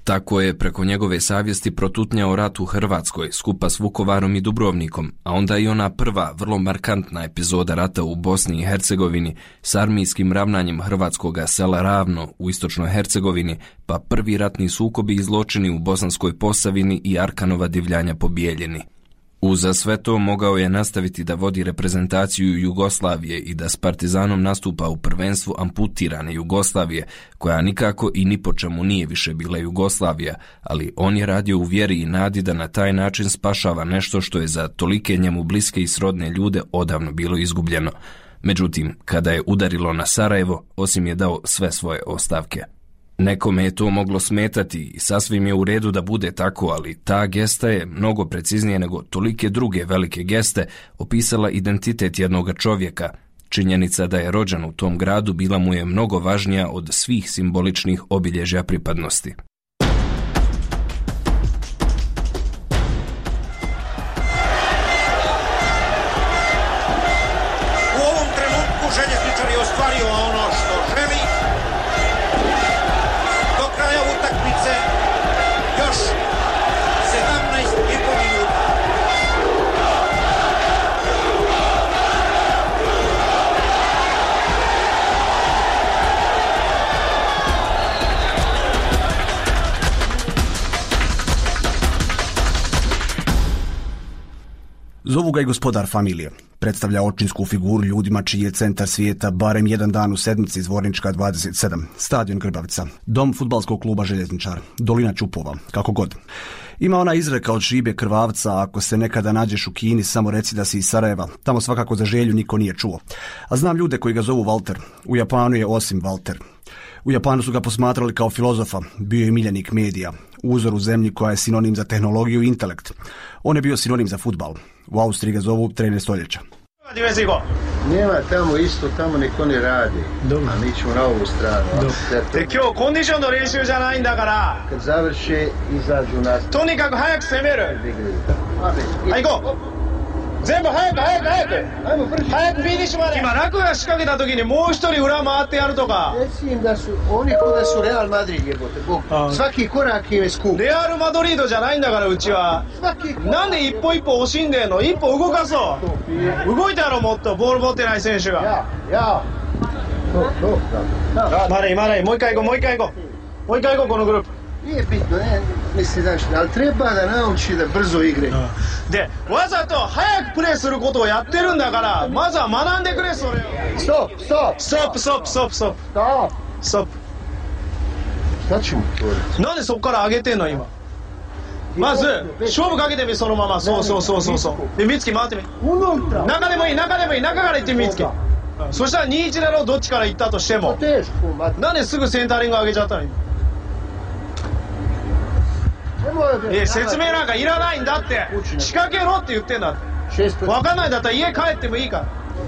Tako je preko njegove savjesti protutnjao rat u Hrvatskoj skupa s Vukovarom i Dubrovnikom, a onda i ona prva, vrlo markantna epizoda rata u Bosni i Hercegovini s armijskim ravnanjem hrvatskoga sela Ravno u istočnoj Hercegovini, pa prvi ratni sukobi i zločini u Bosanskoj Posavini i Arkanova divljanja po Bijeljini. Uza sve to mogao je nastaviti da vodi reprezentaciju Jugoslavije i da s Partizanom nastupa u prvenstvu amputirane Jugoslavije, koja nikako i ni po čemu nije više bila Jugoslavija, ali on je radio u vjeri i nadi da na taj način spašava nešto što je za tolike njemu bliske i srodne ljude odavno bilo izgubljeno. Međutim, kada je udarilo na Sarajevo, Osim je dao sve svoje ostavke. Nekome je to moglo smetati i sasvim je u redu da bude tako, ali ta gesta je mnogo preciznije nego tolike druge velike geste opisala identitet jednog čovjeka. Činjenica da je rođen u tom gradu bila mu je mnogo važnija od svih simboličnih obilježja pripadnosti. U ovom trenutku željezničar je ostvario ono što želi. Do kraja utakmice još 17,5 minuta. Zovu ga i gospodar familije. Predstavlja očinsku figuru ljudima čiji je centar svijeta barem jedan dan u sedmici Zvornička 27, stadion Grbavica, dom fudbalskog kluba Željezničar, dolina Ćupova, kako god. Ima ona izreka od šibe krvavca, ako se nekada nađeš u Kini, samo reci da si iz Sarajeva. Tamo svakako za Želju niko nije čuo. A znam ljude koji ga zovu Walter. U Japanu je Osim Walter. U Japanu su ga posmatrali kao filozofa, bio je miljenik medija, uzor u zemlji koja je sinonim za tehnologiju i intelekt. On je bio sinonim za fudbal. U Austriji ga zovu trener stoljeća. Nema tamo isto, tamo niko ne radi. A mi ćemo na ovu stranu. Kad završe, izađu nas. Tonikaku, hajak semeru. Ajde, go! 全部早く早く早く早くフィニッシュまで今ラクが仕掛けた時にもう一人裏回ってやるとかoni ko da su Real Madrid jebote svaki korak je skupレアルマドリードじゃないんだからうちはなんで一歩一歩惜しんでんの一歩動かそう動いてやろもっとボール持ってない選手がまだいもう一回行こうもう一回行こうもう一回行こうこのグループNije bitno, ne, mislim, znači, ali treba da nauči da brzo igre. で、わざと早くプレーすることをやってるんだから、まずは学んでくれ、それを。ストップ、ストップ、ストップ、ストップ、ストップ、ストップ。ストップ。Šta ćemo to? なんでそこから上げてんの、今。まず、勝負かけてみ、そのまま。そうそうそうそうそう。で、美月回ってみ。中でもいい、中でもいい、中から行ってみ、美月。そしたら2-1だろ、どっちから行ったとしても。なんですぐセンタリング上げちゃったの、今。説明なんかいらないんだって仕掛けろって言ってんだって分かんないだったら家帰ってもいいから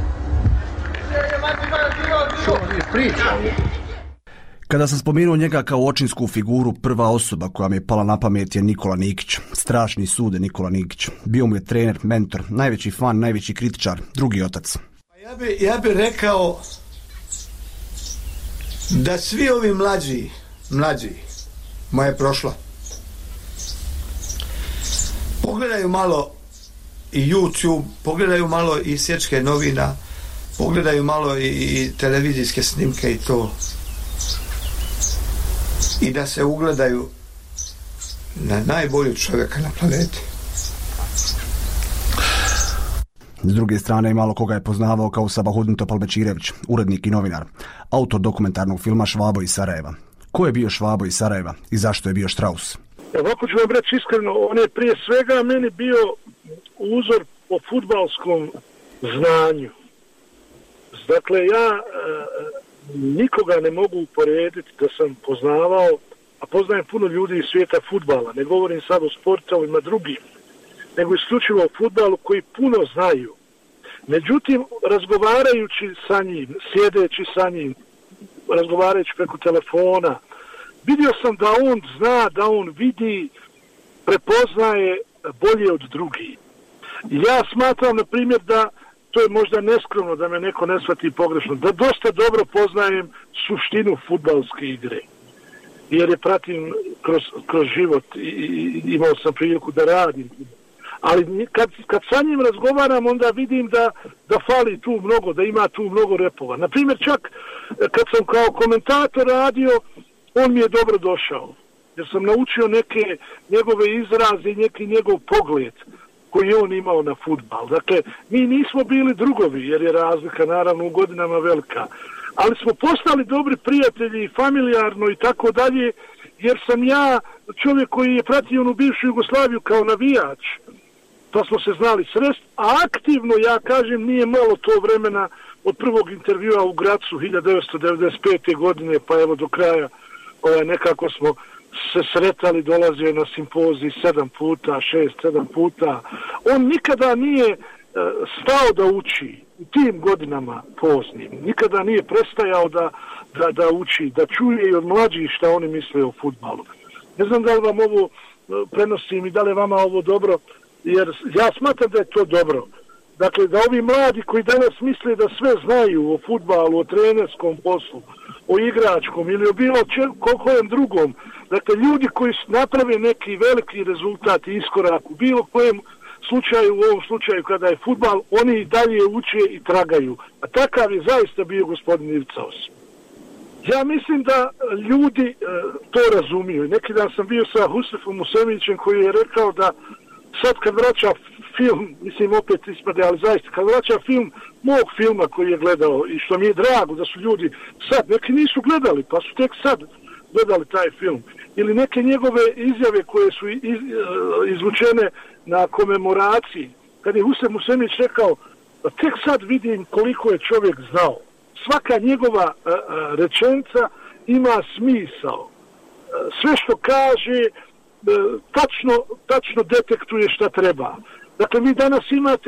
Kada sam spomenuo njega kao očinsku figuru, prva osoba koja mi je pala na pamet je Nikola Nikić. Strašni sude Nikola Nikić. Bio mu je trener, mentor, najveći fan, najveći kritičar, drugi otac. Ja bi rekao da svi ovi mlađi, moje prošlo, pogledaju malo i YouTube, pogledaju malo i sječke novina, pogledaju malo i televizijske snimke i to. I da se ugledaju na najboljeg čovjeka na planeti. S druge strane, malo koga je poznavao kao Sabahudin Topalbečirević, urednik i novinar, autor dokumentarnog filma Švabo iz Sarajeva. Ko je bio Švabo iz Sarajeva i zašto je bio Strauss? Ovako ću vam reći iskreno, on je prije svega meni bio uzor po fudbalskom znanju. Dakle, ja nikoga ne mogu uporediti da sam poznavao, a poznajem puno ljudi iz svijeta fudbala, ne govorim sad o sportovima drugim, nego isključivo o fudbalu koji puno znaju. Međutim, razgovarajući sa njim, sjedeći sa njim, razgovarajući preko telefona, vidio sam da on zna, da on vidi, prepoznaje bolje od drugih. Ja smatram, na primjer, da to je možda neskromno da me neko ne shvati pogrešno, da dosta dobro poznajem suštinu fudbalske igre. jer je pratim kroz život i imao sam priliku da radim. Ali kad sa njim razgovaram, onda vidim da fali tu mnogo, da ima tu mnogo repova. Naprimjer, čak kad sam kao komentator radio, on mi je dobro došao. Jer sam naučio neke njegove izraze i neki njegov pogled koji je on imao na fudbal. Dakle, mi nismo bili drugovi, jer je razlika naravno u godinama velika. Ali smo postali dobri prijatelji, familijarno i tako dalje, jer sam ja čovjek koji je pratio onu bivšu Jugoslaviju kao navijač. To smo se znali srest, a aktivno, ja kažem, nije malo to vremena od prvog intervjua u Gracu 1995. godine, pa evo do kraja nekako smo se sretali, dolazio na simpozij 7 puta, 6-7 puta. On nikada nije stao da uči u tim godinama poznim. Nikada nije prestajao da uči, da čuje i od mlađih šta oni misle o fudbalu. Ne znam da li vam ovo prenosim i da li je vama ovo dobro, jer ja smatram da je to dobro. Dakle, da ovi mladi koji danas misle da sve znaju o fudbalu, o trenerskom poslu, o igračkom ili o bilo kojem drugom, dakle, ljudi koji naprave neki veliki rezultat i iskorak u bilo kojem slučaju, u ovom slučaju kada je fudbal, oni i dalje uče i tragaju. A takav je zaista bio gospodin Ivica Osip. Ja mislim da ljudi to razumiju. Neki dan sam bio sa Husefom Musemićem koji je rekao da sad kad vraća film, mislim opet ispade, ali zaista kad vraća film mog filma koji je gledao i što mi je drago da su ljudi sad, neki nisu gledali pa su tek sad gledali taj film, ili neke njegove izjave koje su izvučene na komemoraciji, kad je Husef Musemić rekao tek sad vidim koliko je čovjek znao. Svaka njegova rečenica ima smisao. Sve što kaže tačno detektuje šta treba. Dakle, vi danas imate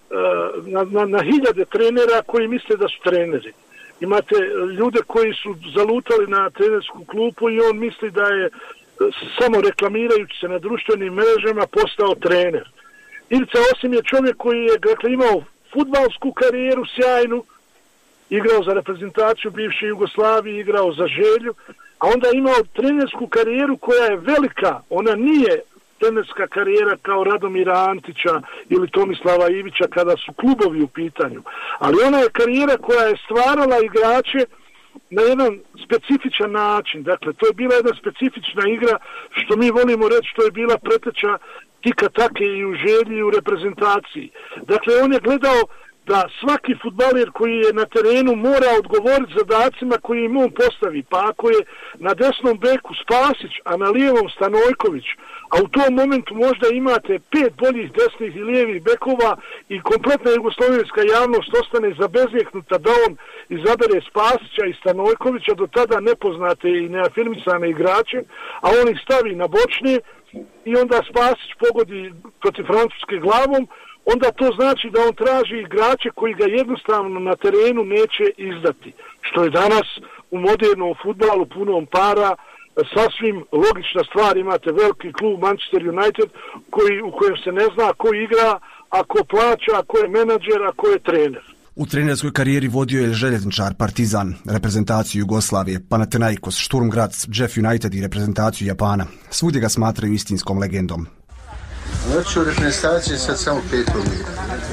na hiljade trenera koji misle da su treneri. Imate ljude koji su zalutali na trenersku klupu i on misli da je samo reklamirajući se na društvenim mrežama postao trener. Ivica Osim je čovjek koji je imao fudbalsku karijeru sjajnu, igrao za reprezentaciju bivše Jugoslavije, igrao za Želju, a onda je imao trenersku karijeru koja je velika. Ona nije trenerska karijera kao Radomira Antića ili Tomislava Ivića kada su klubovi u pitanju. Ali ona je karijera koja je stvarala igrače na jedan specifičan način. Dakle, to je bila jedna specifična igra, što mi volimo reći, što je bila preteča tika take i u Želji i u reprezentaciji. Dakle, on je gledao da svaki fudbaler koji je na terenu mora odgovoriti zadacima koji im on postavi. Pa ako je na desnom beku Spasić, a na lijevom Stanojković, a u tom momentu možda imate 5 boljih desnih i lijevih bekova i kompletna jugoslovenska javnost ostane zabezjeknuta da on izabere Spasića i Stanojkovića, do tada nepoznate i neafirmisane igrače, a on ih stavi na bočne i onda Spasić pogodi protiv Francuske glavom, onda to znači da on traži igrače koji ga jednostavno na terenu neće izdati. Što je danas u modernom fudbalu punom para sasvim logična stvar. Imate veliki klub Manchester United u kojem se ne zna ko igra, a ko plaća, a ko je menadžer, a ko je trener. U trenerskoj karijeri vodio je željezničar Partizan, reprezentaciju Jugoslavije, Panathinaikos, Sturm Graz, Jeff United i reprezentaciju Japana. Svugdje ga smatraju istinskom legendom. Znači u reprezentaciji sad samo 5 liga.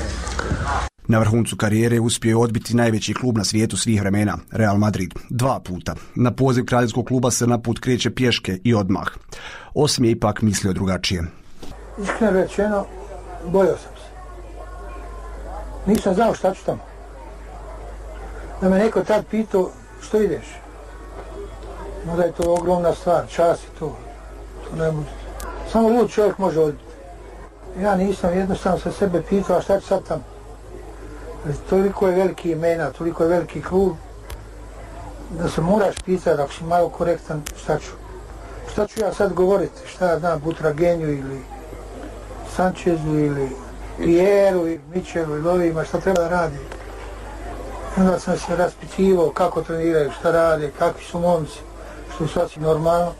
Na vrhuncu karijere uspio je odbiti najveći klub na svijetu svih vremena, Real Madrid, 2 puta. Na poziv kraljevskog kluba se na put kreće pješke i odmah. Osim je ipak mislio drugačije. Iskreno rečeno, bojao sam se. Nisam znao šta ću tamo. Da me neko tad pitao što ideš. Možda je to ogromna stvar, čas i to. To ne može. Samo lud čovjek može odbiti. Ja nisam, jednostavno sa sebe pitao, a šta ću sad tamo? Toliko je veliki imena, toliko je veliki klub, da se moraš pitati, ako si malo korektan, šta ću? Šta ću ja sad govoriti? Šta ja znam, Butragenju ili Sanchezu ili Pieru ili Michelu ili ovima, šta treba da radi? Onda sam se raspitivao kako treniraju, šta rade, kakvi su momci, što je sasvim normalno.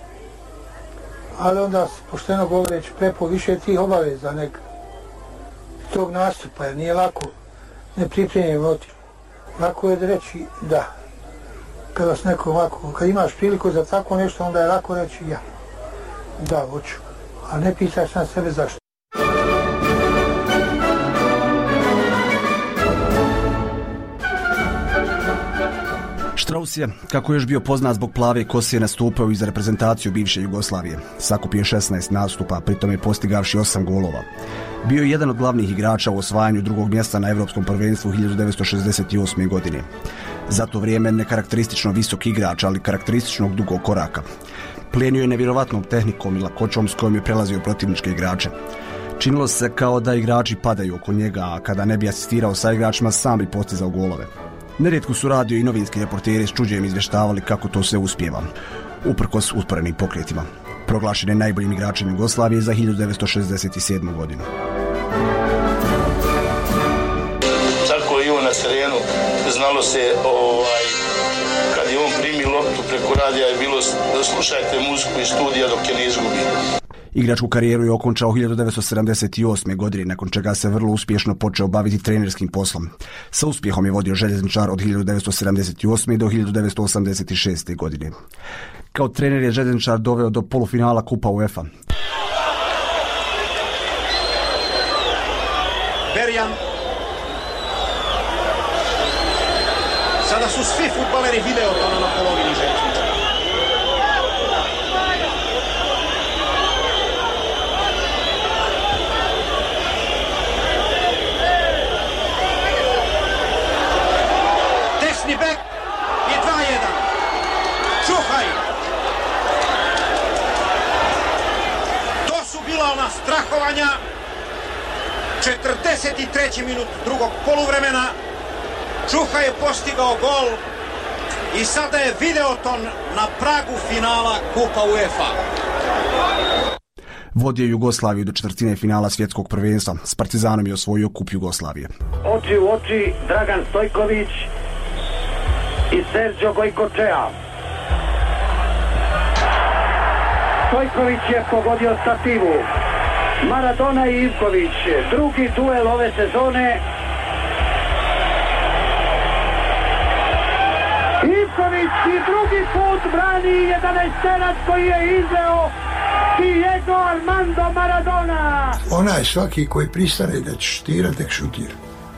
Ali onda, pošteno govoreći, prepo više tih obaveza nek tog nastupa, jer nije lako nepripremljen otići. Lako je da reći da. kad vas neko ovako, kad imaš priliku za tako nešto, onda je lako reći ja. Da, hoću. A ne pitaš na sebe zašto. Strauss je, kako je još bio poznat zbog plave kose, nastupao i za reprezentaciju bivše Jugoslavije. Sakupio 16 nastupa, pritom je postigavši 8 golova. Bio je jedan od glavnih igrača u osvajanju drugog mjesta na Evropskom prvenstvu 1968. godine. Za to vrijeme nekarakteristično visok igrač, ali karakterističnog dugog koraka. Plijenio je nevjerovatnom tehnikom i lakoćom s kojom je prelazio protivničke igrače. Činilo se kao da igrači padaju oko njega, a kada ne bi asistirao sa igračima, sam bi postizao golove. Nerijetko su radio i novinski reporteri s čuđenjem izvještavali kako to sve uspijeva, uprkos usporenim pokretima. Proglašen je najboljim igračem Jugoslavije za 1967. godinu. Tako i on na terenu, znalo se kad je on primi loptu preko radija je bilo da slušajte muziku iz studija dok je ne izgubi. Igračku karijeru je okončao 1978. godine, nakon čega se vrlo uspješno počeo baviti trenerskim poslom. Sa uspjehom je vodio Željezničar od 1978. do 1986. godine. Kao trener je Željezničar doveo do polufinala Kupa UEFA. Berjan. Sada su svi fudbaleri video na polovini Željezničara. Desni bek i 2-1. Čuhaj. To su bila ona strahovanja. 43. minut drugog poluvremena. Čuha je postigao gol i sada je Videoton na pragu finala Kupa UEFA. Vodio Jugoslaviju do četvrtine finala svjetskog prvenstva. S Partizanom je osvojio Kup Jugoslavije. Oči u oči Dragan Stojković i Sergio Gojkočea. Stojković je pogodio stativu. Maradona i Ivković, drugi duel ove sezone. Ivković i drugi put brani 11-terac koji je izveo Diego Armando Maradona. Onaj svaki koji pristane da će šutira, tek šutira.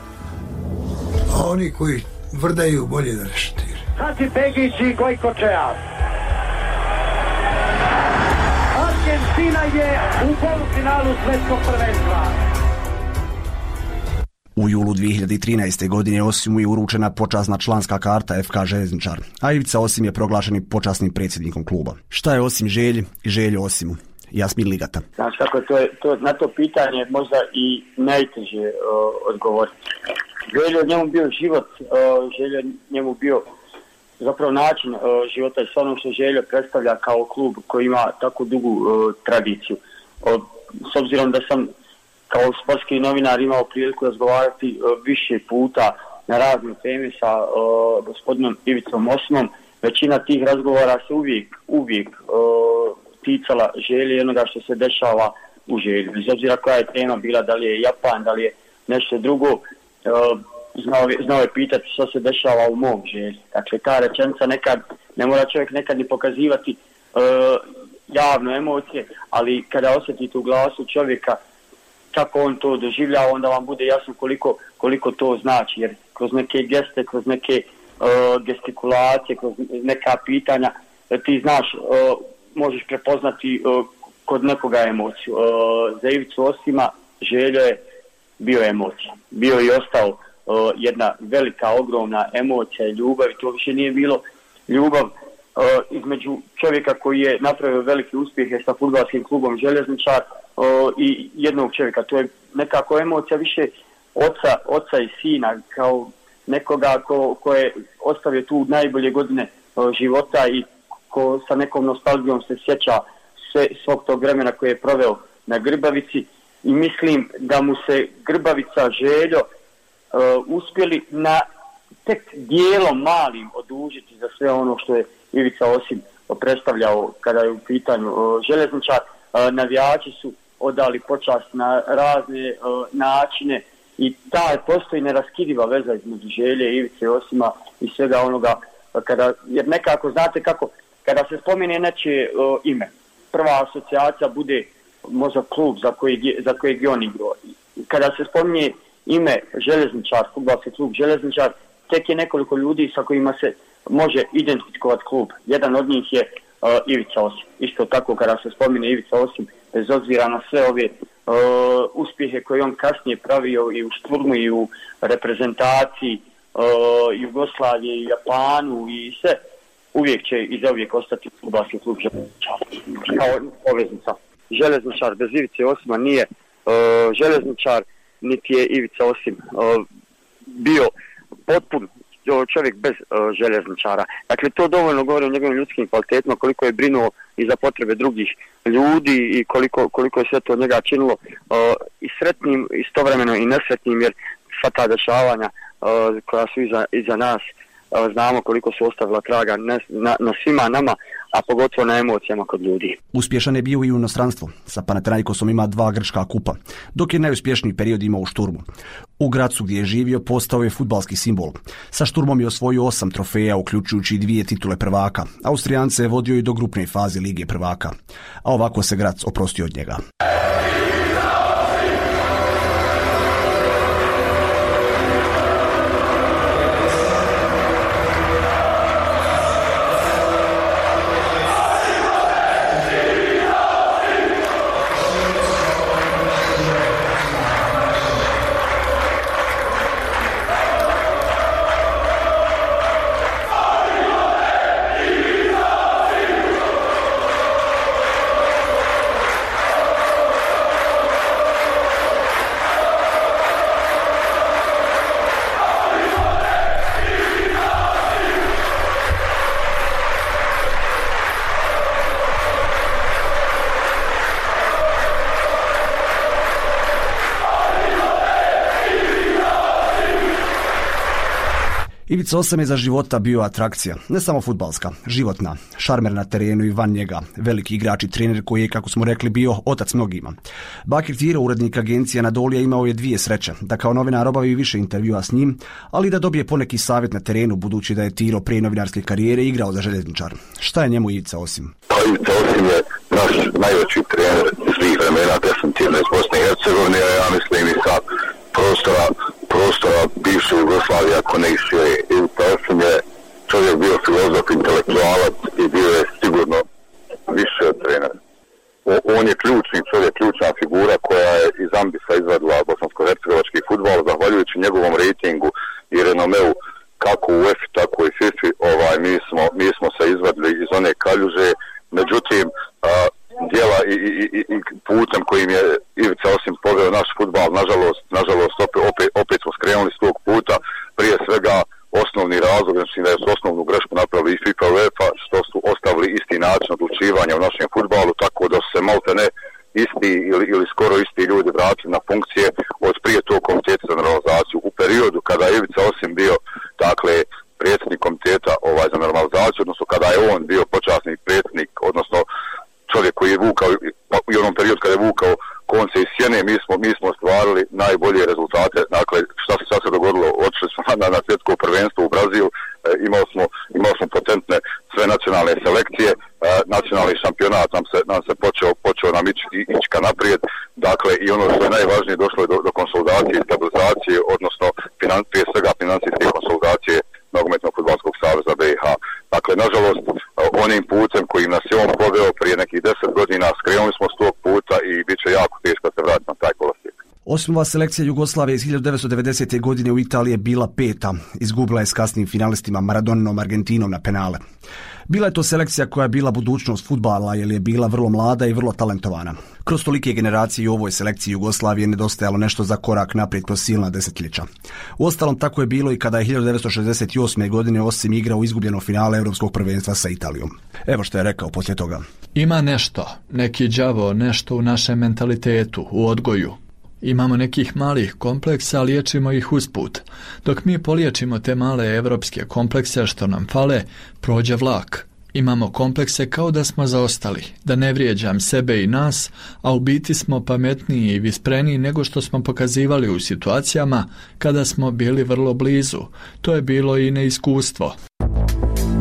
A oni koji vrdaju, bolje da ne šutira. Hadži Begić i Gojkočea. Argentina je u polufinalu svjetskog prvenstva. U julu 2013. godine Osimu je uručena počasna članska karta FK Željezničar, a Ivica Osim je proglašen počasnim predsjednikom kluba. Šta je Osim Želji i Željo Osimu? Jasmin Ligata. Znaš kako to na to pitanje možda i najteže odgovoriti. Željo njemu bio život, Željo njemu bio zapravo način života i sve ono što Željo predstavlja kao klub koji ima tako dugu tradiciju. S obzirom da sam kao sportski novinar imao priliku razgovarati više puta na razne teme sa gospodinom Ivicom Osimom, većina tih razgovora se uvijek ticala Želje i onoga što se dešava u Želji. Bez obzira koja je tema bila, da li je Japan, da li je nešto drugo, znao je pitati što se dešava u mom Želji. Dakle, ta rečenica nekad, ne mora čovjek nekad ni pokazivati javno emocije, ali kada osjetite u glasu čovjeka kako on to doživljava, onda vam bude jasno koliko to znači, jer kroz neke geste, kroz neke gestikulacije, kroz neka pitanja, ti znaš, možeš prepoznati kod nekoga emociju. Za Ivicu Osima Željo je bio emocija. Bio i ostao jedna velika, ogromna emocija i ljubav, i to više nije bilo ljubav između čovjeka koji je napravio veliki uspjehe sa fudbalskim klubom Željezničar i jednog čovjeka. To je nekako emocija više oca i sina, kao nekoga ko je ostavio tu najbolje godine života i ko sa nekom nostalgijom se sjeća svog tog vremena koje je proveo na Grbavici, i mislim da mu se Grbavica, Željo uspjeli na tek dijelom malim odužiti za sve ono što je Ivica Osim predstavljao kada je u pitanju Željezničar. Navijači su odali počast na razne načine i ta postoji neraskidiva veza između Želje, Ivice Osima i svega onoga jer nekako znate kako, kada se spomene nečije ime, prva asocijacija bude možda klub za kojeg je on igrao. Kada se spominje ime Željezničar, fudbalski klub Željezničar, tek je nekoliko ljudi sa kojima se može identifikovati klub. Jedan od njih je Ivica Osim. Isto tako kada se spomine Ivica Osim, bez obzira na sve ove uspjehe koje on kasnije pravio i u Šturmu i u reprezentaciji Jugoslavije i Japanu i sve, uvijek će i zauvijek ostati fudbalski klub Željezničar kao poveznica. Željezničar bez Ivice Osima nije Željezničar, niti je Ivica Osim bio potpun čovjek bez Željezničara. Dakle, to dovoljno govori o njegovim ljudskim kvalitetima, koliko je brinuo i za potrebe drugih ljudi i koliko je sve to od njega činilo i sretnim, istovremeno i nesretnim, jer sva ta dešavanja koja su iza nas, znamo koliko su ostavila traga na svima nama, a pogotovo na emocijama kod ljudi. Uspješan je bio i u inostranstvu. Sa Panathinaikosom ima 2 grčka kupa, dok je najuspješniji period imao u Šturmu. U Gracu gdje je živio postao je fudbalski simbol. Sa Šturmom je osvojio 8 trofeja, uključujući 2 titule prvaka. Austrijance je vodio i do grupne faze Lige prvaka. A ovako se Grac oprostio od njega. Ivica Osam je za života bio atrakcija, ne samo fudbalska, životna, šarmer na terenu i van njega, veliki igrač i trener koji je, kako smo rekli, bio otac mnogima. Bakir Tiro, urednik agencije Anadolija, imao je 2 sreće, da kao novinar obavi više intervjua s njim, ali da dobije poneki savjet na terenu, budući da je Tiro prije novinarske karijere igrao za Željezničar. Šta je njemu Ivica Osim? Ivica Osim je naš najveći trener svih vremena, definitivno iz Bosne i Hercegovine, ja mislim i sa prostora bivše Jugoslavije, ako ne išće. Ivica Osim je čovjek bio filozof, intelektualac i bio je sigurno više od trenera. On je ključni čovjek, ključna figura koja je iz ambisa izvadila bosansko-hercegovački fudbal, zahvaljujući njegovom rejtingu i renomeu kako u UEFA tako i FIFA, mi smo se izvadili iz one kaljuže. Međutim, djela i putem kojim je Ivica Osim poveo naš fudbal, nažalost opet smo skrenuli s tog puta. Prije svega osnovni razlog, znači da je osnovnu grešku napravili i FIFA i UEFA, što su ostavili isti način odlučivanja u našem fudbalu, tako da su se maltene isti ili skoro isti ljudi vratili na funkcije od prije tog komiteta za normalizaciju. U periodu kada je Ivica Osim bio, dakle, predsjednik komiteta za normalizaciju, odnosno kada je on bio počasni predsjednik, odnosno čovjek koji je vukao, u onom periodu kada je vukao konce iz sjene, mi smo ostvarili najbolje rezultate. Dakle, šta se dogodilo? Otišli smo na svjetsko prvenstvo u Brazil, imali smo potentne sve nacionalne selekcije, nacionalni šampionat nam se počeo nam ići ka naprijed. Dakle, i ono što je najvažnije, došlo je do konsolidacije i stabilizacije, odnosno prije svega financijske konsolidacije Nogometnog fudbalskog saveza BiH. Dakle, nažalost, onim putem kojim nas je on poveo prije nekih 10 godina, skrenuli smo s tog puta i bit će jako teško se vratiti na taj kolosijek. Osmova selekcija Jugoslavije iz 1990. godine u Italiji je bila 5. Izgubila je s kasnim finalistima Maradoninom Argentinom na penale. Bila je to selekcija koja je bila budućnost fudbala jer je bila vrlo mlada i vrlo talentovana. Kroz tolike generacije u ovoj selekciji Jugoslavije nedostajalo nešto za korak naprijed kroz silna desetljeća. Uostalom, tako je bilo i kada je 1968. godine Osim igrao u izgubljeno finale Europskog prvenstva sa Italijom. Evo što je rekao poslije toga. Ima nešto, neki đavo, nešto u našem mentalitetu, u odgoju. Imamo nekih malih kompleksa, liječimo ih usput. Dok mi poliječimo te male evropske komplekse što nam fale, prođe vlak. Imamo komplekse kao da smo zaostali, da ne vrijeđam sebe i nas, a u biti smo pametniji i vispreniji nego što smo pokazivali u situacijama kada smo bili vrlo blizu. To je bilo i neiskustvo.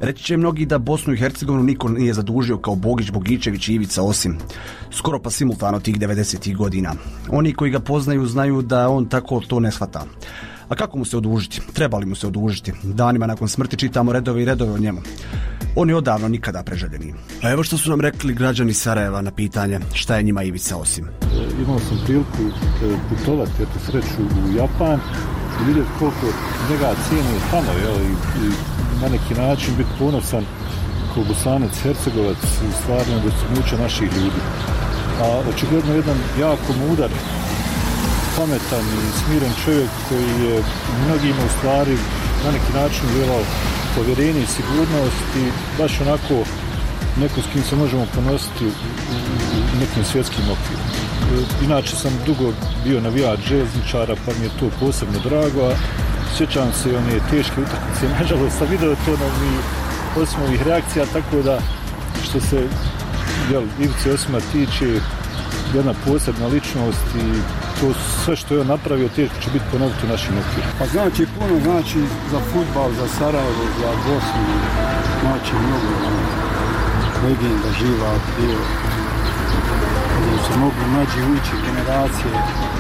Reći će mnogi da Bosnu i Hercegovinu niko nije zadužio kao Bogić, Bogičević i Ivica Osim. Skoro pa simultano tih 90. godina. Oni koji ga poznaju znaju da on tako to ne shvata. A kako mu se odužiti? Treba li mu se odužiti? Danima nakon smrti čitamo redove i redove o njemu. On je odavno nikada preželjeni. A evo što su nam rekli građani Sarajeva na pitanje šta je njima Ivica Osim. Imao sam priliku putovati, eto sreću, u Japan i vidjeti koliko njega cijene tamo, i na neki način biti ponosan kao Bosanac, Hercegovac i stvarno dostignuće naših ljudi. A očigledno jedan jako mudar, pametan i smiren čovjek koji je mnogima u stvari na neki način vjerovao povjerenje i sigurnost i baš onako neko s kim se možemo ponositi u nekim svjetskim okvirima. Inače sam dugo bio navijač željezničara, pa mi je to posebno drago, a sjećam se one teške utakmice, nažalost sam video to na osim ovih reakcija, tako da što se Ivice Osima tiče, jedna posebna ličnost i to sve što je on napravio teško će biti ponoviti u našim okvirima. Pa znači puno, znači za fudbal, za Sarajevo, za Bosnu, znači mnogo legenda živa bio. Gdje se mogli mlađi ući generacije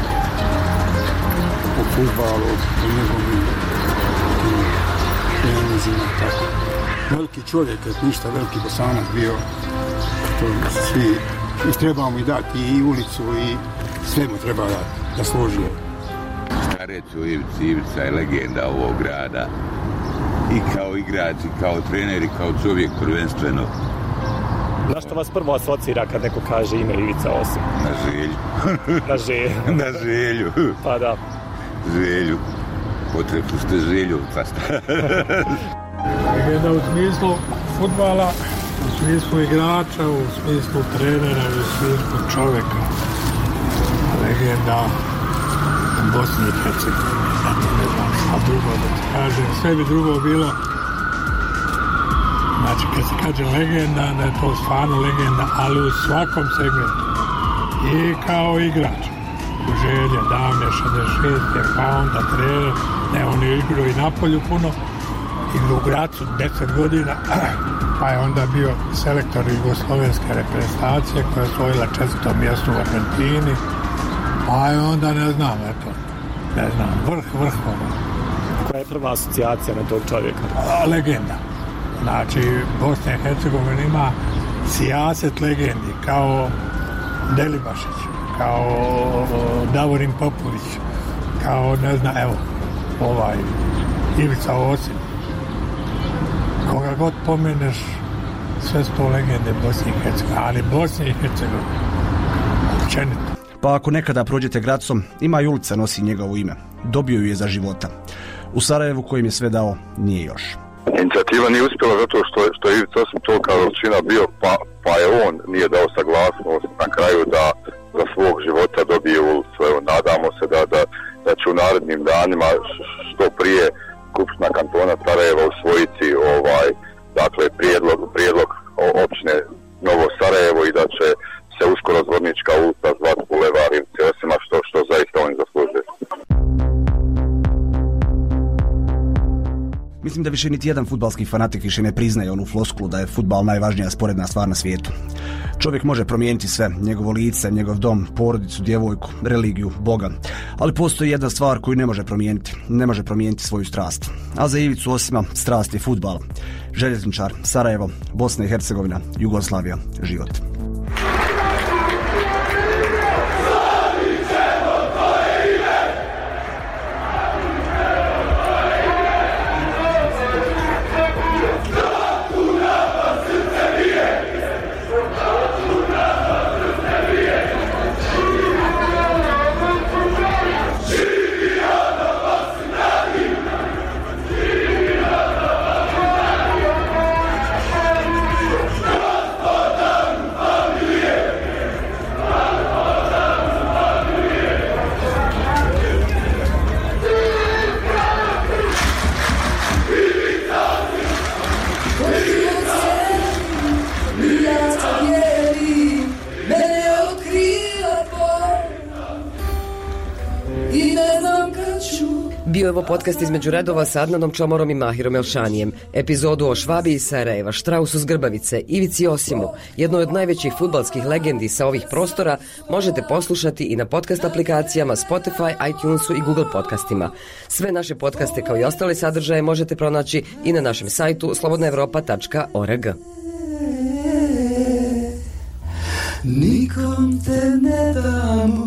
o fudbalu, o njegovim trenizima, tako. Veliki čovjek, ništa veliki Bosanac bio, to svi i trebamo i dati i ulicu i sve mu treba dati, da složi. Šta reći o Ivici? Ivica je legenda ovog grada i kao igrač, i kao trener, i kao čovjek prvenstveno. Na što vas prvo asocira kad neko kaže ime Ivica Osim? Na želju. Na želju. Na želju. Pa da. Želju. Potrebno ste želju. Legenda u smislu fudbala, u smislu igrača, u smislu trenera, u smislu čovjeka. Legenda u Bosni i Hercegovini. Ne znam šta drugo da ti kažem. Sve bi drugo bilo. Znači, kad se kaže legenda, da je to stvarno legenda, ali u svakom segmentu. I kao igrač. U želje, davne 66. Pa onda trener. Ne, on je igrao i na polju puno. Igrao u Gracu 10 godina. Pa je onda bio selektor jugoslovenske reprezentacije koja je osvojila 4. mjesto u Argentini. Pa je onda, ne znam, vrh. Koja je prva asocijacija na tog čovjeka? Legenda. Znači, Bosna i Hercegovina ima sijaset legendi, kao Delibašić, kao Davorin Popović, kao, ne znam, evo, Ivica Osim. Koga god pomeneš, sve su to legende Bosne i Hercegovine, ali Bosne i Hercegovine, općenito. Pa ako nekada prođete Gracom, ima i ulica nosi njegovo ime. Dobio ju je za života. U Sarajevu kojim je sve dao, nije još. Inicijativa nije uspjela zato što je Ivica Osim tolika veličina bio, pa je on nije dao saglasnost na kraju da za svog života dobije ulicu. Evo, nadamo se da će u narednim danima što prije Skupština kantona Sarajeva usvojiti dakle prijedlog općine Novo Sarajevo i da će se uskoro Zvornička ulica zvati Bulevar Ivice Osima, što zaista oni zaslužuju. Mislim da više niti jedan fudbalski fanatik više ne priznaje onu floskulu da je fudbal najvažnija sporedna stvar na svijetu. Čovjek može promijeniti sve, njegovo lice, njegov dom, porodicu, djevojku, religiju, Boga. Ali postoji jedna stvar koju ne može promijeniti. Ne može promijeniti svoju strast. A za Ivicu Osima strast je fudbal. Željezničar, Sarajevo, Bosna i Hercegovina, Jugoslavija, život. Bio je ovo podcast između redova sa Adnanom Čomorom i Mahirom Elšanijem. Epizodu o Švabi iz Sarajeva, Štrausu s Grbavice, Ivici Osimu, jednoj od najvećih fudbalskih legendi sa ovih prostora, možete poslušati i na podcast aplikacijama Spotify, iTunesu i Google podcastima. Sve naše podcaste kao i ostale sadržaje možete pronaći i na našem sajtu slobodnaevropa.org. Nikom te ne damo